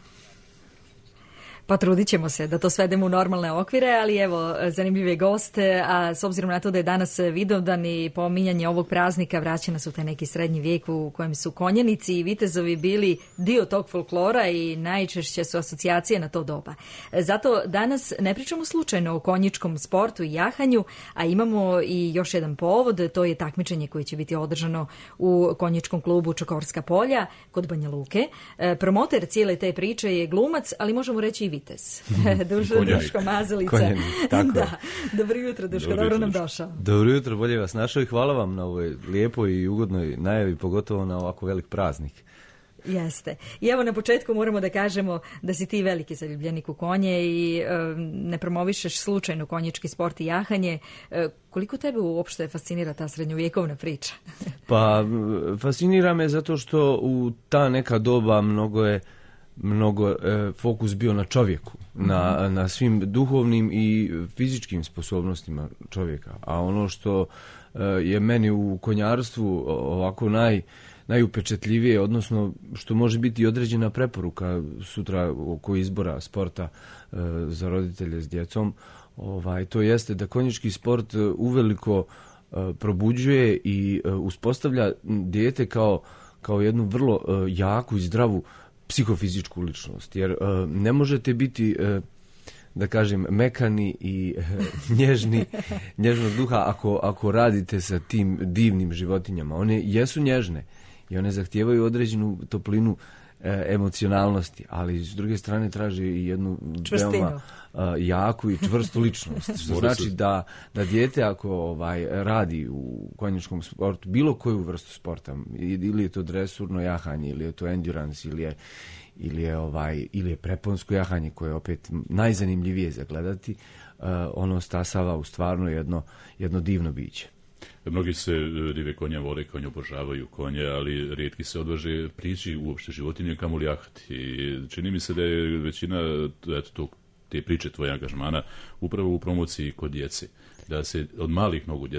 Pa trudit ćemo se da to svedemo u normalne okvire, ali evo, zanimljive goste, a s obzirom na to da je danas Vidovdan i pominjanje ovog praznika, vraća nas u taj neki srednji vijek u kojem su konjanici i vitezovi bili dio tog folklora i najčešće su asocijacije na to doba. Zato danas ne pričamo slučajno o konjičkom sportu i jahanju, a imamo i još jedan povod, to je takmičenje koje će biti održano u konjičkom klubu Čokorska polja kod Banja Luke. Promoter cijele te priče je glumac, ali možemo reći i vitez. Dušo, Duško Mazalica. Konjanik, tako da. Dobro jutro, Duško, dobro, dobro nam došao. Dobro jutro, bolje vas našao i hvala vam na ovoj lijepoj i ugodnoj najavi, pogotovo na ovako velik praznik. Jeste. I evo na početku moramo da kažemo da si ti veliki zaljubljenik u konje i e, ne promovišeš slučajno konjički sport i jahanje. E, koliko tebe uopšte fascinira ta srednjovjekovna priča? Pa, fascinira me zato što u ta neka doba mnogo je mnogo e, fokus bio na čovjeku, na, mm-hmm. na svim duhovnim i fizičkim sposobnostima čovjeka. A ono što e, je meni u konjarstvu ovako naj, najupečetljivije, odnosno što može biti određena preporuka sutra oko izbora sporta e, za roditelje s djecom, ovaj, to jeste da konjički sport uveliko e, probuđuje i e, uspostavlja dijete kao, kao jednu vrlo e, jaku i zdravu psihofizičku ličnost, jer uh, ne možete biti, uh, da kažem, mekani i uh, nježni, nježnog duha ako, ako radite sa tim divnim životinjama. One jesu nježne i one zahtijevaju određenu toplinu uh, emocionalnosti, ali s druge strane traže i jednu čvrstinu, veoma uh, jaku i čvrstu ličnost. Što znači da, da dijete ako ovaj, radi u konjičkom sportu, bilo koju vrstu sporta, ili je to dresurno jahanje, ili je to endurance, ili je, ili je, ovaj, ili je preponsko jahanje, koje je opet najzanimljivije za gledati, uh, ono stasava u stvarno jedno, jedno divno biće. Mnogi se rive konja vole, konje obožavaju konje, ali rijetki se odvaže prići uopšte životinje kamoli jahati. I čini mi se da je većina eto, tog, te priče tvoje angažmana upravo u promociji kod djece. Da se od malih nogu djeca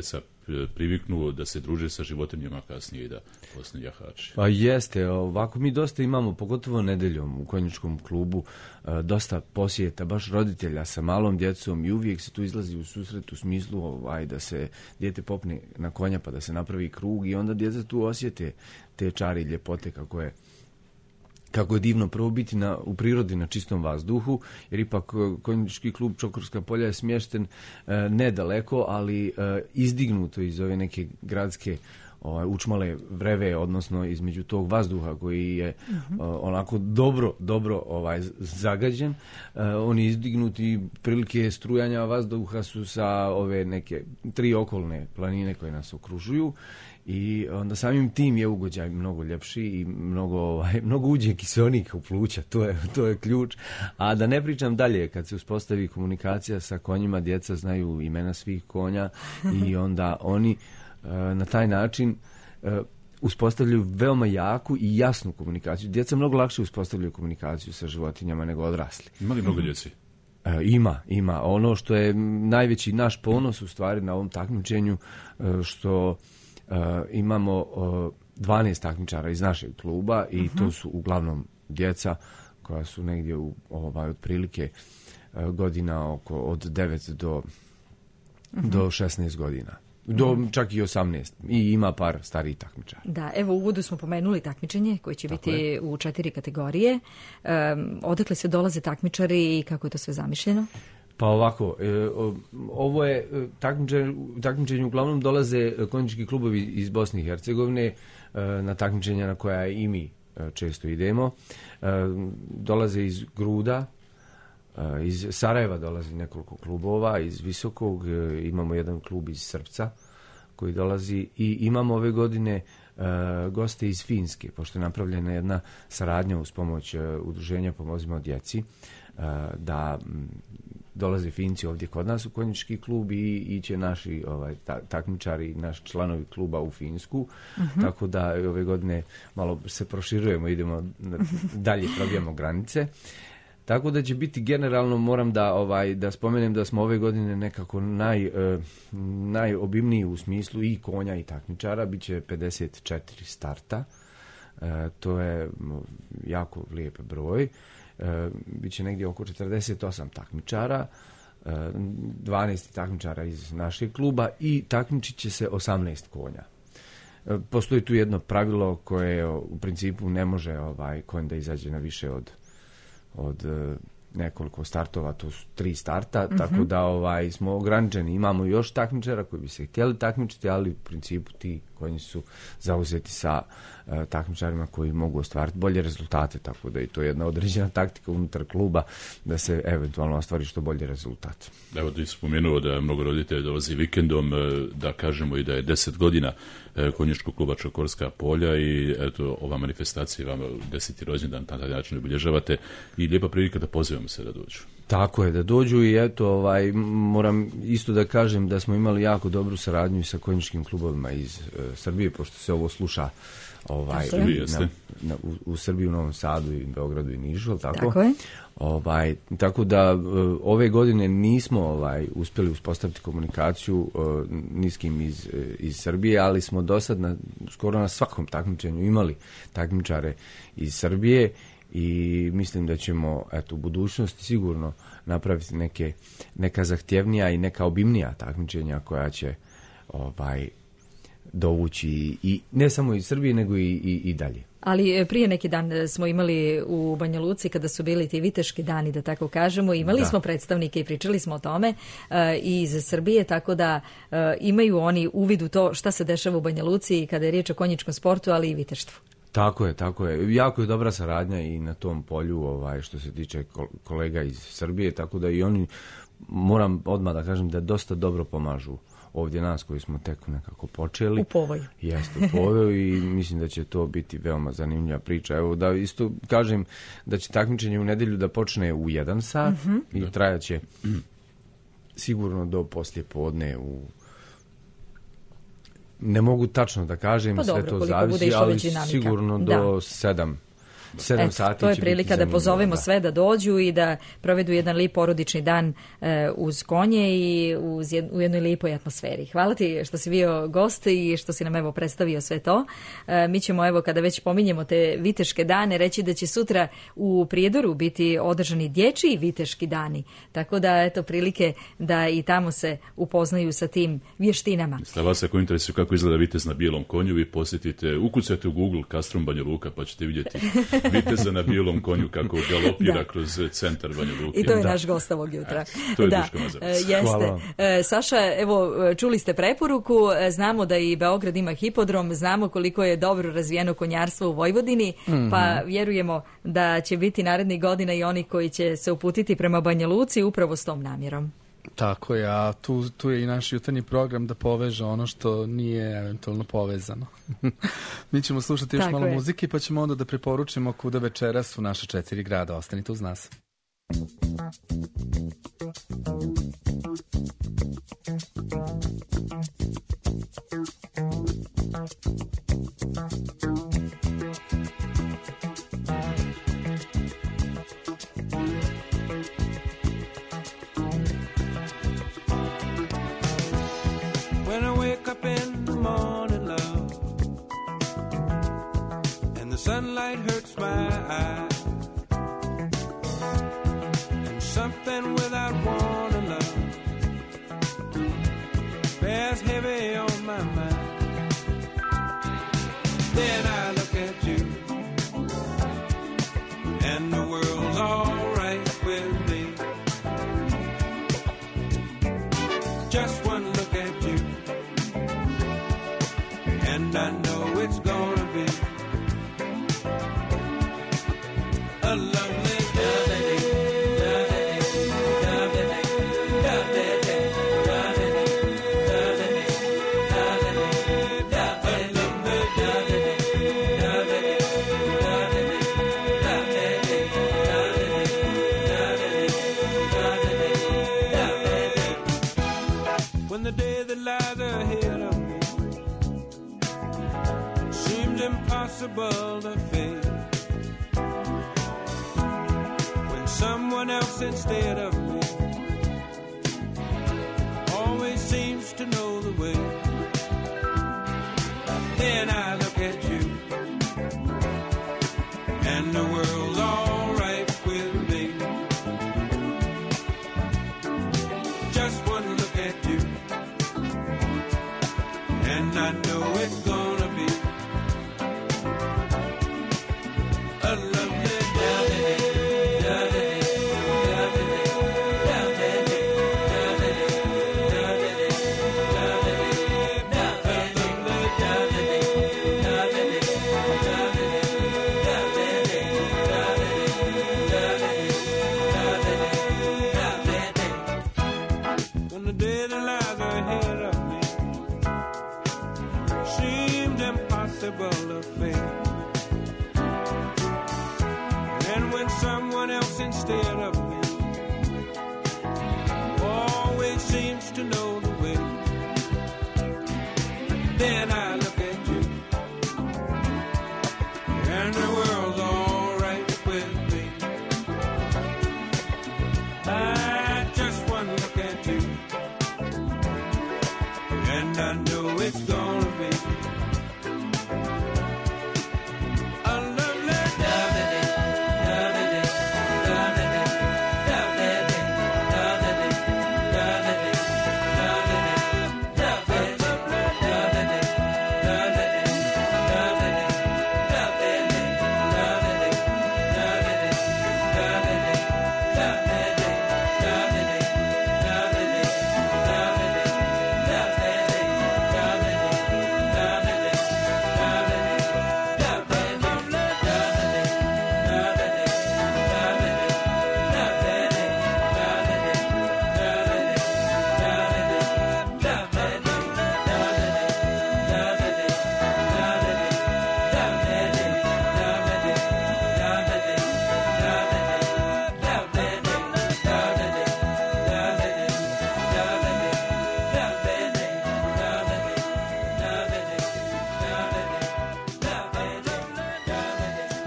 priviknu da se druže sa životinjama kasnije i da postanu jahači. Pa jeste, ovako mi dosta imamo, pogotovo nedeljom u konjičkom klubu, e, dosta posjeta, baš roditelja sa malom djecom i uvijek se tu izlazi u susret u smislu ovaj, da se dijete popne na konja pa da se napravi krug i onda djeca tu osjete te čari i ljepote kako je kako je divno prvo biti na, u prirodi na čistom vazduhu, jer ipak konjički klub Čokorska polja je smješten e, nedaleko, ali e, izdignuto iz ove neke gradske ovaj, učmale vreve, odnosno između tog vazduha koji je uh-huh. o, onako dobro, dobro ovaj, zagađen. E, on je izdignut i prilike strujanja vazduha su sa ove neke tri okolne planine koje nas okružuju. I onda samim tim je ugođaj mnogo ljepši i mnogo, ovaj, mnogo uđe kiseonika u pluća, to je, to je ključ. A da ne pričam dalje, kad se uspostavi komunikacija sa konjima, djeca znaju imena svih konja i onda oni uh, na taj način uh, uspostavljaju veoma jaku i jasnu komunikaciju. Djeca mnogo lakše uspostavljaju komunikaciju sa životinjama nego odrasli. Ima li mnogo djeci? E, ima, ima. Ono što je najveći naš ponos u stvari na ovom takmičenju, uh, što Uh, imamo uh, dvanaest takmičara iz našeg kluba i uh-huh. to su uglavnom djeca koja su negdje u ovaj, otprilike uh, godina oko od devet do, uh-huh. do šesnaest godina. Do uh-huh. čak i osamnaest. I ima par starijih takmičara. Da, evo u uvodu smo pomenuli takmičenje koje će Tako biti je. u četiri kategorije. Um, odakle sve dolaze takmičari i kako je to sve zamišljeno? Pa ovako, ovo je takmičenje, takmičenje uglavnom dolaze konjički klubovi iz Bosne i Hercegovine na takmičenja na koja i mi često idemo. Dolaze iz Gruda, iz Sarajeva dolazi nekoliko klubova, iz Visokog imamo jedan klub iz Srpca koji dolazi i imamo ove godine goste iz Finske, pošto je napravljena jedna saradnja uz pomoć udruženja Pomozimo djeci, da dolaze Finci ovdje kod nas u konjički klub i iće naši ovaj, ta, takmičari, naši članovi kluba u Finsku, uh-huh. tako da ove godine malo se proširujemo, idemo dalje, probijamo granice. Tako da će biti generalno, moram da ovaj da spomenem da smo ove godine nekako naj, eh, najobimniji u smislu i konja i takmičara, bit će pedeset četiri starta, eh, to je jako lijep broj. E, biće negdje oko četrdeset osam takmičara, e, dvanaest takmičara iz našeg kluba i takmičit će se osamnaest konja. E, postoji tu jedno pravilo koje u principu ne može ovaj konj da izađe na više od, od e, nekoliko startova, to su tri starta, mm-hmm. tako da ovaj smo ograničeni. Imamo još takmičara koji bi se htjeli takmičiti, ali u principu ti konji su zauzeti sa uh, takmičarima koji mogu ostvariti bolje rezultate, tako da je to jedna određena taktika unutar kluba da se eventualno ostvari što bolji rezultat. Evo ti spomenuo da mnogo roditelja dolazi vikendom, da kažemo i da je deset godina konjičkog kluba Čokorska polja i eto ova manifestacija vam deseti rođendan na taj način obilježavate i lijepa prilika da pozivamo se da dođu. Tako je, da dođu i eto, ovaj, moram isto da kažem da smo imali jako dobru saradnju i sa konjičkim klubovima iz uh, Srbije, pošto se ovo sluša ovaj, na, na, u, u Srbiji, u Novom Sadu i Beogradu i Nišu, tako? Tako je. Ovaj, tako da uh, ove godine nismo ovaj, uspjeli uspostaviti komunikaciju uh, ni s kim iz, uh, iz Srbije, ali smo do sad na, skoro na svakom takmičenju imali takmičare iz Srbije i mislim da ćemo eto, u budućnosti sigurno napraviti neke, neka zahtjevnija i neka obimnija takmičenja koja će ovaj, dovući i ne samo iz Srbije nego i, i, i dalje. Ali prije neki dan smo imali u Banja Luci kada su bili ti viteški dani, da tako kažemo, imali da. smo predstavnike i pričali smo o tome uh, iz Srbije, tako da uh, imaju oni uvid u to šta se dešava u Banja Luci kada je riječ o konjičkom sportu, ali i viteštvu. Tako je, tako je. Jako je dobra saradnja i na tom polju ovaj, što se tiče kolega iz Srbije, tako da i oni, moram odmah da kažem da dosta dobro pomažu ovdje nas koji smo tek nekako počeli. U povoju. Jeste, u povoju i mislim da će to biti veoma zanimljiva priča. Evo da isto kažem da će takmičenje u nedjelju da počne u jedan sat mm-hmm. i trajaće sigurno do poslije podne u ne mogu tačno da kažem, pa sve dobro, to zavisi, ali sigurno do da. sedam sedam Eto, sati to je će prilika biti da zanimljivo, pozovemo da. sve da dođu i da provedu jedan lip porodični dan e, uz konje i uz jed, u jednoj lipoj atmosferi. Hvala ti što si bio gost i što si nam evo predstavio sve to. E, mi ćemo evo kada već pominjemo te viteške dane reći da će sutra u Prijedoru biti održani dječji viteški dani. Tako da eto prilike da i tamo se upoznaju sa tim vještinama. Za vas ako interesuje kako izgleda vitez na bijelom konju, vi posjetite, ukucajte u Google Kastrum Banja Luka pa ćete vidjeti viteza na bijelom konju kako galopira Da. kroz centar Banja Luke. I to je Da. naš gost ovog jutra. To je da. Duško Mazarac. E, jeste. Hvala vam. E, Saša, evo, čuli ste preporuku, e, znamo da i Beograd ima hipodrom, znamo koliko je dobro razvijeno konjarstvo u Vojvodini, Mhm. pa vjerujemo da će biti narednih godina i oni koji će se uputiti prema Banja Luci upravo s tom namjerom. Tako je, a tu, tu je i naš jutarnji program da poveže ono što nije eventualno povezano. Mi ćemo slušati još Tako malo je. muzike pa ćemo onda da preporučimo kuda večeras u naša četiri grada. Ostanite uz nas. When I wake up in the morning, love, and the sunlight hurts my eyes, and something without warning, love, bears heavy on my mind. Then I look at you, and the world's alright with me. Just one look at you, and I know it's gonna be a lovely day. When the day that lies ahead of me seems impossible to face, when someone else instead of me always seems to know the way, then I look at you, and the world's alright with me. Just one look at you, and I know it's gonna be a lovely when the day that lies ahead of me seemed impossible to face, and when someone else instead of me always seems to know the way, then I look at you, and the world's alright with me. I just one look at you, and I know it's gonna be a lovely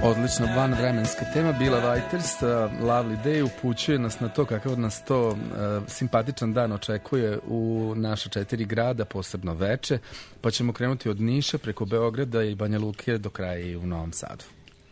Odlično, vanvremenska tema. Bila Writers, uh, Lovely Day, upućuje nas na to kakav nas to uh, simpatičan dan očekuje u naša četiri grada, posebno veče, pa ćemo krenuti od Niša preko Beograda i Banja Luke do kraja i u Novom Sadu.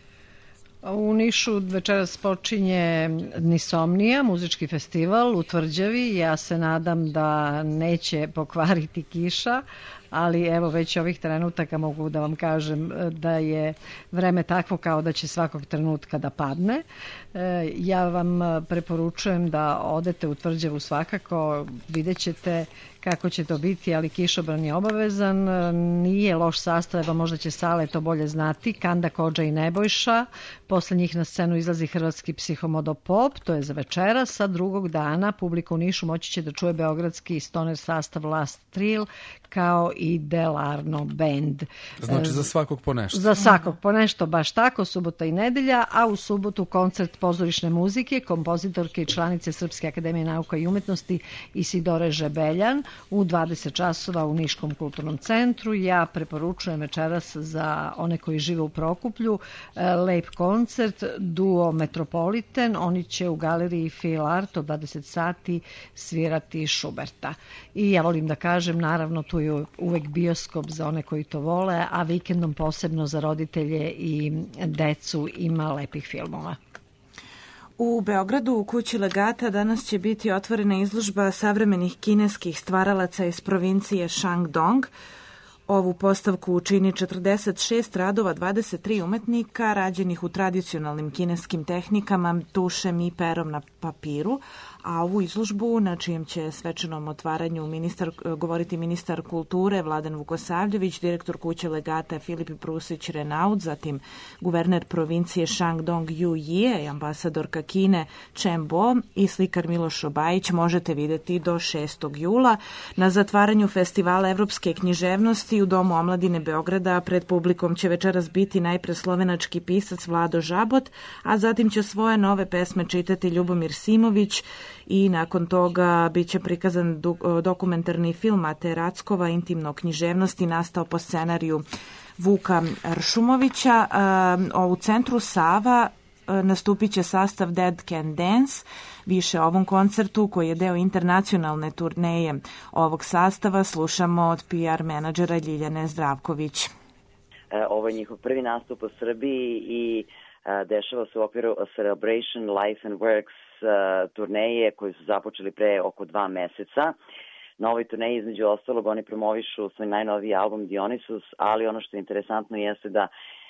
U Nišu večeras počinje Nisomnija, muzički festival u Tvrđavi. Ja se nadam da neće pokvariti kiša, ali evo već ovih trenutaka mogu da vam kažem da je vreme takvo kao da će svakog trenutka da padne. Ja vam preporučujem da odete u Tvrđavu svakako, vidjet ćete kako će to biti, ali kišobran je obavezan. Nije loš sastav, evo možda će Sale to bolje znati. Kanda Kodža i Nebojša. Posle njih na scenu izlazi hrvatski Psihomodopop, to je za večeras, a drugog dana publika u Nišu moći će da čuje beogradski stoner sastav Last Trill kao i Delarno Band. Znači za svakog po nešto. Za svakog po nešto, baš tako, subota i nedelja, a u subotu koncert pozorišne muzike, kompozitorke i članice Srpske akademije nauka i umetnosti Isidore Žebeljan u dvadeset časova u Niškom kulturnom centru. Ja preporučujem večeras za one koji žive u Prokuplju lep koncert duo Metropolitan. Oni će u galeriji Fil Art od dvadeset sati svirati Šuberta. I ja volim da kažem, naravno tu je uvek bioskop za one koji to vole, a vikendom posebno za roditelje i decu ima lepih filmova. U Beogradu u kući Legata danas će biti otvorena izložba savremenih kineskih stvaralaca iz provincije Shandong. Ovu postavku čini četrdeset šest radova dvadeset tri umetnika rađenih u tradicionalnim kineskim tehnikama, tušem i perom na papiru, a ovu izložbu na čijem će svečanom otvaranju ministar, govoriti ministar kulture Vladan Vukosavljević, direktor kuće Legata Filip Prusić Renaud, zatim guverner provincije Shandong Yu Jie, ambasadorka Kine Chen Bo i slikar Miloš Obajić možete videti do šestog jula na zatvaranju Festivala evropske književnosti u Domu omladine Beograda. Pred publikom će večeras biti najpre slovenački pisac Vlado Žabot, a zatim će svoje nove pesme čitati Ljubomir Simović i nakon toga bit će prikazan dokumentarni film Mate Rackova Intimno književnosti nastao po scenariju Vuka Ršumovića. U centru Sava nastupit će sastav Dead Can Dance. Više o ovom koncertu koji je deo internacionalne turneje ovog sastava slušamo od P R menadžera Ljiljane Zdravković. Ovo je njihov prvi nastup u Srbiji i dešava se u okviru Celebration Life and Works turneje koji su započeli pre oko dva meseca. Na ovoj turneji između ostalog oni promovišu svoj najnoviji album Dionysus, ali ono što je interesantno jeste da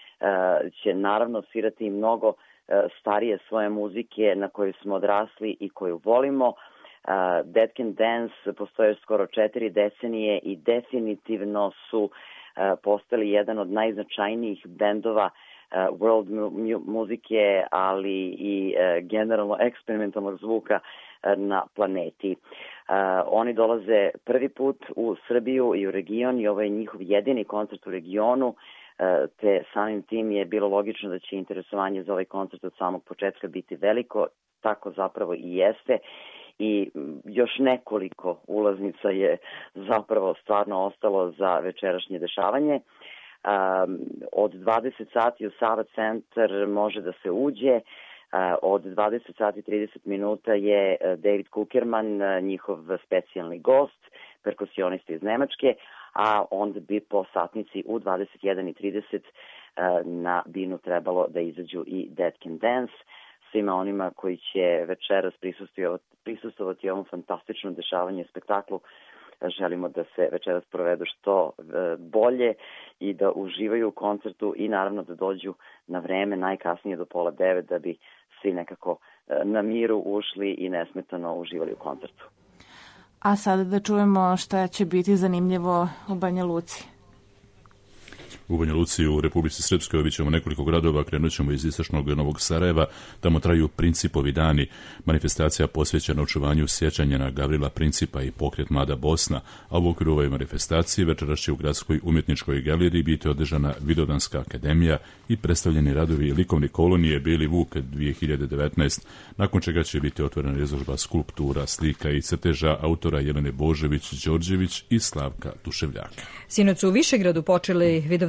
će naravno svirati i mnogo starije svoje muzike na koju smo odrasli i koju volimo. Uh, Dead Can Dance postoje skoro četiri decenije i definitivno su uh, postali jedan od najznačajnijih bendova uh, world mu- muzike, ali i uh, generalno eksperimentalnog zvuka uh, na planeti. Uh, oni dolaze prvi put u Srbiju i u region i ovo je njihov jedini koncert u regionu, te samim tim je bilo logično da će interesovanje za ovaj koncert od samog početka biti veliko, tako zapravo i jeste. I još nekoliko ulaznica je zapravo stvarno ostalo za večerašnje dešavanje. Um, od dvadeset sati u Sava centar može da se uđe, uh, od dvadeset sati i trideset minuta je David Kukerman, njihov specijalni gost, perkusionista iz Nemačke, a onda bi po satnici u dvadeset jedan i trideset na binu trebalo da izađu i Dead Can Dance. Svima onima koji će večeras prisustovati ovom fantastičnom dešavanju i spektaklu, želimo da se večeras provedu što bolje i da uživaju u koncertu i naravno da dođu na vreme, najkasnije do pola devet, da bi svi nekako na miru ušli i nesmetano uživali u koncertu. A sada da čujemo šta će biti zanimljivo u Banja Luci. U Banja Luci u Republici Srpskoj bit ćemo nekoliko gradova, krenut ćemo iz istočnog Novog Sarajeva, tamo traju Principovi dani, manifestacija posvećena očuvanju sjećanja na Gavrila Principa i pokret Mlada Bosna, a u okviru ove manifestacije večeras će u Gradskoj umjetničkoj galeriji biti održana Vidovdanska akademija i predstavljeni radovi likovne kolonije Beli Vuk dvije hiljade devetnaest, nakon čega će biti otvorena izložba skulptura, slika i crteža autora Jelene Božević-Đorđević i Slavka Duševljaka. Sinoć su u Višegradu počeli Vidovdanski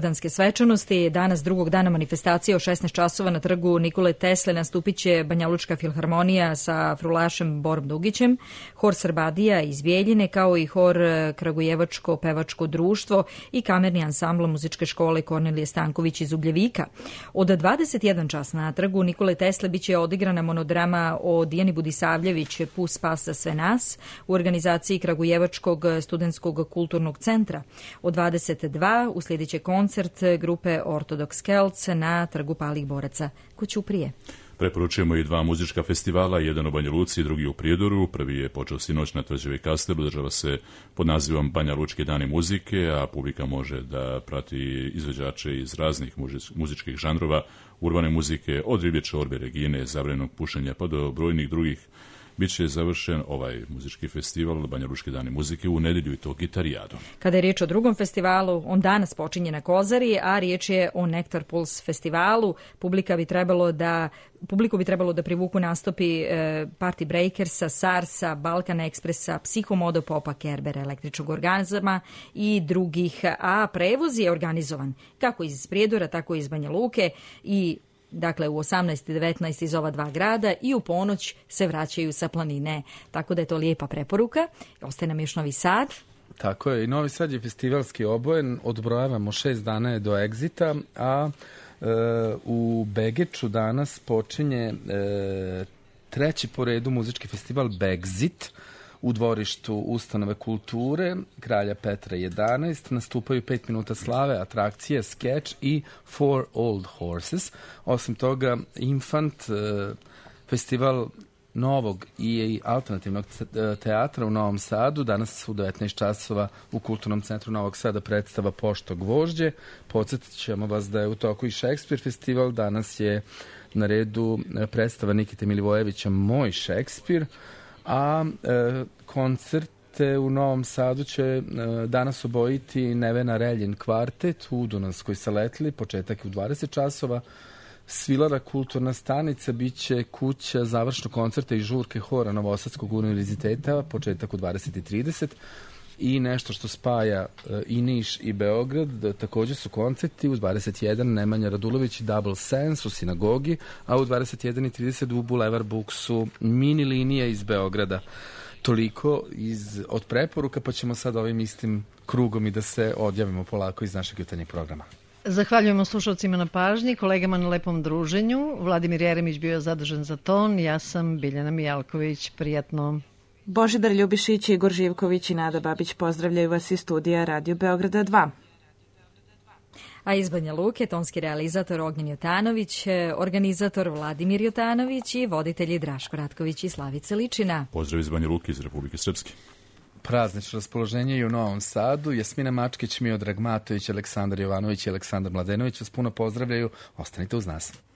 Vidovdanske svečanosti. Danas, drugog dana manifestacije, o šesnaest časova na trgu Nikole Tesle nastupit će Banjalučka filharmonija sa frulašem Borom Dugićem, hor Srbadija iz Bijeljine, kao i hor Kragujevačko-pevačko društvo i kamerni ansambl muzičke škole Kornelije Stanković iz Ugljevika. Od dvadeset jedan čas na trgu Nikole Tesle biće odigrana monodrama o Dijani Budisavljević Pus spasa sve nas u organizaciji Kragujevačkog studentskog kulturnog centra. Od dvadeset dva uslijedit će koncert grupe Ortodox Celts na trgu Palih boraca kod Ćuprije. Preporučujemo i dva muzička festivala, jedan u Banja Luci, drugi u Prijedoru. Prvi je počeo sinoć na Tvrđavi Kastelu, održava se pod nazivom Banja Lučki dani muzike, a publika može da prati izvođače iz raznih muzičkih žanrova, urbane muzike, od riblje čorbe, regine, zabranjenog pušenja pa do brojnih drugih. Biće završen ovaj muzički festival Banja Lučki dani muzike u nedelju i to gitarijadom. Kada je riječ o drugom festivalu, on danas počinje na Kozari, a riječ je o Nektar Puls festivalu. Publika bi trebalo da Publiku bi trebalo da privuku nastupi e, Party Breakersa, Sarsa, Balkan Ekspresa, Psihomodo Popa, Kerbera, Električnog orgazma i drugih, a prevoz je organizovan kako iz Prijedora, tako i iz Banja Luke i dakle u osamnaest i devetnaest iz ova dva grada i u ponoć se vraćaju sa planine. Tako da je to lijepa preporuka. Ostaje nam još Novi Sad. Tako je, i Novi Sad je festivalski obojen, odbrojavamo šest dana je do Exita, a e, u Begeču danas počinje e, treći po redu muzički festival Begzit u dvorištu Ustanove kulture Kralja Petra jedanaest. Nastupaju pet minuta slave, atrakcije, skeč i Four Old Horses. Osim toga, Infant, e, festival novog i alternativnog teatra u Novom Sadu. Danas u devetnaest časova u Kulturnom centru Novog Sada predstava Pošto gvožđe. Podsjetit ćemo vas da je u toku i Šekspir festival. Danas je na redu predstava Nikite Milivojevića Moj Šekspir, a e, koncerte u Novom Sadu će e, danas obojiti Nevena Reljin kvartet u Dunavskoj saletli, početak je u dvadeset časova. Svilara kulturna stanica biće kuća završnog koncerta i žurke hora Novosadskog univerziteta, početak u dvadeset i trideset. I nešto što spaja e, i Niš i Beograd, da, također su koncerti u dvadeset jedan Nemanja Radulović i Double Sense u sinagogi, a u dvadeset jedan i trideset u Boulevard Booksu mini linija iz Beograda. Toliko iz, od preporuka, pa ćemo sad ovim istim krugom i da se odjavimo polako iz našeg jutarnjeg programa. Zahvaljujemo slušalcima na pažnji, kolegama na lepom druženju. Vladimir Jeremić bio je zadužen za ton, ja sam Biljana Mijalković, prijatno. Božidar Ljubišić, Igor Živković i Nada Babić pozdravljaju vas iz studija Radio Beograda dva. A iz Banja Luke tonski realizator Ognjen Jotanović, organizator Vladimir Jotanović i voditelji Draško Ratković i Slavica Ličina. Pozdrav iz Banja Luke iz Republike Srpske. Praznično raspoloženje i u Novom Sadu. Jasmina Mačkić, Miodrag Matović, Aleksandar Jovanović i Aleksandar Mladenović vas puno pozdravljaju. Ostanite uz nas.